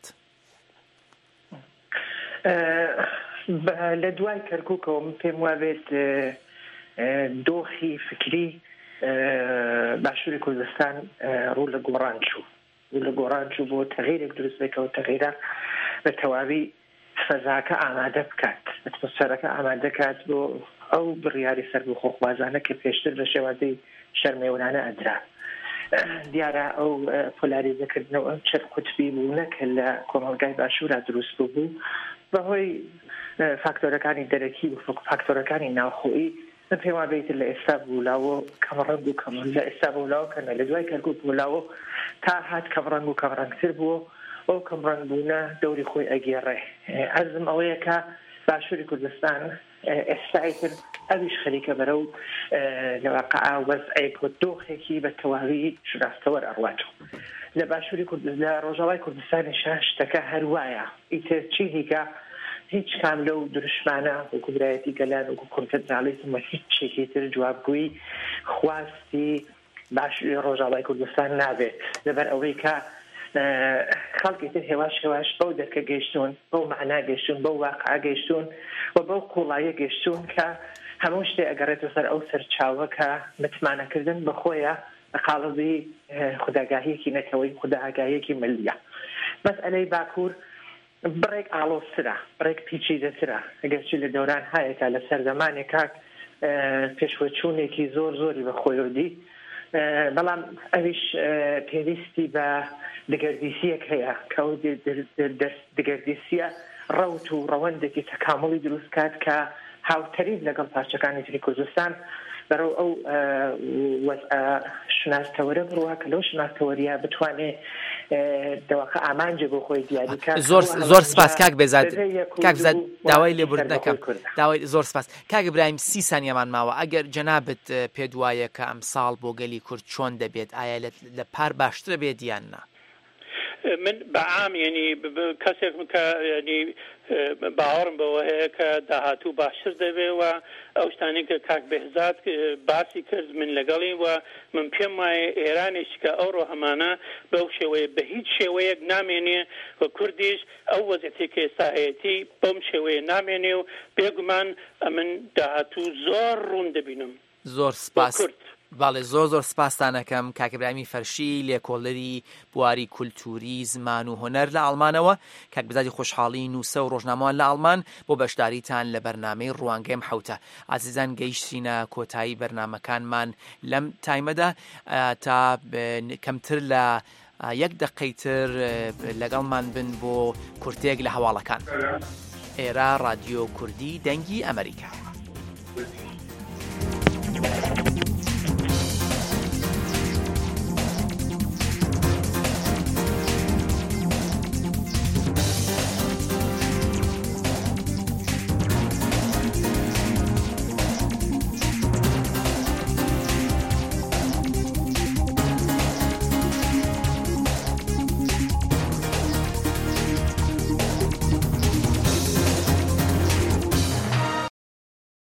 لە دوای کەرکووکەوە من پێم وابێت دۆخی فکری باشووری کوردستان ڕوو لە گۆڕان چوو، ڕوو لە گۆڕان چوو بۆ تەغیرێک دروست بکەوە، تەغیرە بە تەواوی فەزاکە ئامادە بکات، ئەتمۆسفێرەکە ئامادە کات بۆ ئەو بڕیاری سەر بۆ خۆخوازانە کە پێشتر بە شێوازەی شەرمێوانە ئەدرا. دیارە ئەو پۆلاریزەکردنەوە ئەم چەند قوتبی بوونە کە لە کۆمەلگای باشوورا دروست بوو بەهۆی فاکتۆرەکانی دەرەکی و فاکتۆرەکانی ناوخۆیی. من پێم وابێت لە ئێستا بوولاوە کەمڕەنگ و کەمڕەنگ لە ئێستا بوولاوە کەمە لە دوای کەرکووک بوولاوە تا هات کەمڕەنگ و کەمڕەنگتر بووە. ئەو کەمڕەنگ بوونە دەوری خۆی ئەگێڕێ. عەزم ئەوەیە کە باشووری کوردستان ئێستایتر ئەویش خەریکە بەرەو لەواقعا وەزعێک و دۆخێکی بە تەواوی شناستەوەر ئەڕواتەوە. لە باشووری کوردستان لە ڕۆژاوای کوردستانیشە شتەکە هەروایە. ئیتر چی هیکە هیچ کام لەو دروشمانە وەکو برایەتی گەلان وەکو کۆنفێدرالیزم و هیچ شتێکی تر جوابگووی خواستی باشووری ڕۆژاوای کوردستان نابێت، لەبەر ئەوەی کە خەڵکی تر هێواش هێواش بەو دەرکە گەیشتون، بەو معنا گەیشتون، بەو واقعە گەیشتون و بەو قوڵایە گەیشتون کە هەموو شتێ ئەگەڕێتە سەر ئەو سەرچاوە کە متمانەکردن بەخۆیە قاڵبی خوداگاهیەکی نەتەوەی خوداگاهیەکی ملیە. مەسئلەی باکوور بڕێک ئاڵۆزترە، بڕێک پیچیدەترە، ئەگەرچی لە دەوران هایەکە لە سەردەمانێکا پێشوەچوونێکی زۆر زۆری بەخۆیۆدی، بەڵام ئەویش پێویستی بە دەگەردیسیەک هەیە کە ئەو دەگەردیسیە ڕەوت و ڕەوەندێکی تەکامڵی دروست کات کە هاوتەریب لەگەڵ پارچەکانی تری کوردستان بەرەو ئەو شناستەوەرە بڕوە کە لەو شناستەوەریە بتوانێت دەواقع ئامانجێ بۆ خۆی دیاریکە. زۆر سپاس کاک بێزاد. کاک بێزاد داوای لێبوردنەکەم، داوای زۆر سپاس. کاک ئیبراهیم 30 سانیەمان ماوە، ئەگەر جەنابەت پێت وایە کە ئەمساڵ بۆ گەلی کورد چۆن دەبێت، ئایا لە پار باشترە بێت یان نا؟ من بەعام ینی کەسێک کە ینی باوەڕم بەوە هەیە کە داهاتوو باشتر دەبێ و ئەو شتانی کە کاک بێزاد باسی کرد من لەگەڵی و من پێم وایە ئێرانێکی کە ئەوڕۆ هەمانە بەو شێوەیە بە هیچ شێوەیەک نامێنێ و کوردیش ئەو وەزعەتی کە ئێستا هەیەتی بەم شێوەیە نامێنێ و بێگومان ئەمن داهاتوو زۆر ڕوون دەبینم. زۆر سپاس. باڵێ زۆر سپاسانەکەم کاکبرامی فەرشی لێکۆڵەری بواری کولتوری زمان و هۆنەر لە ئەڵمانەوە کاک بزادی خۆشحاڵی نووسە و ڕۆژنامەوان لە ئەڵمان بۆ بەشداریتان لە بەرنامەی ڕوانگەیم حوتە. ئازیزان گەیشتینە کۆتایی بەرنامەکانمان لەم تایمەدا تا کەمتر لە 1 دقەیتر لەگەڵمان بن بۆ کورتێک لە هەواڵەکان. ئێرە رادیۆ کوردی دەنگی ئەمریکا.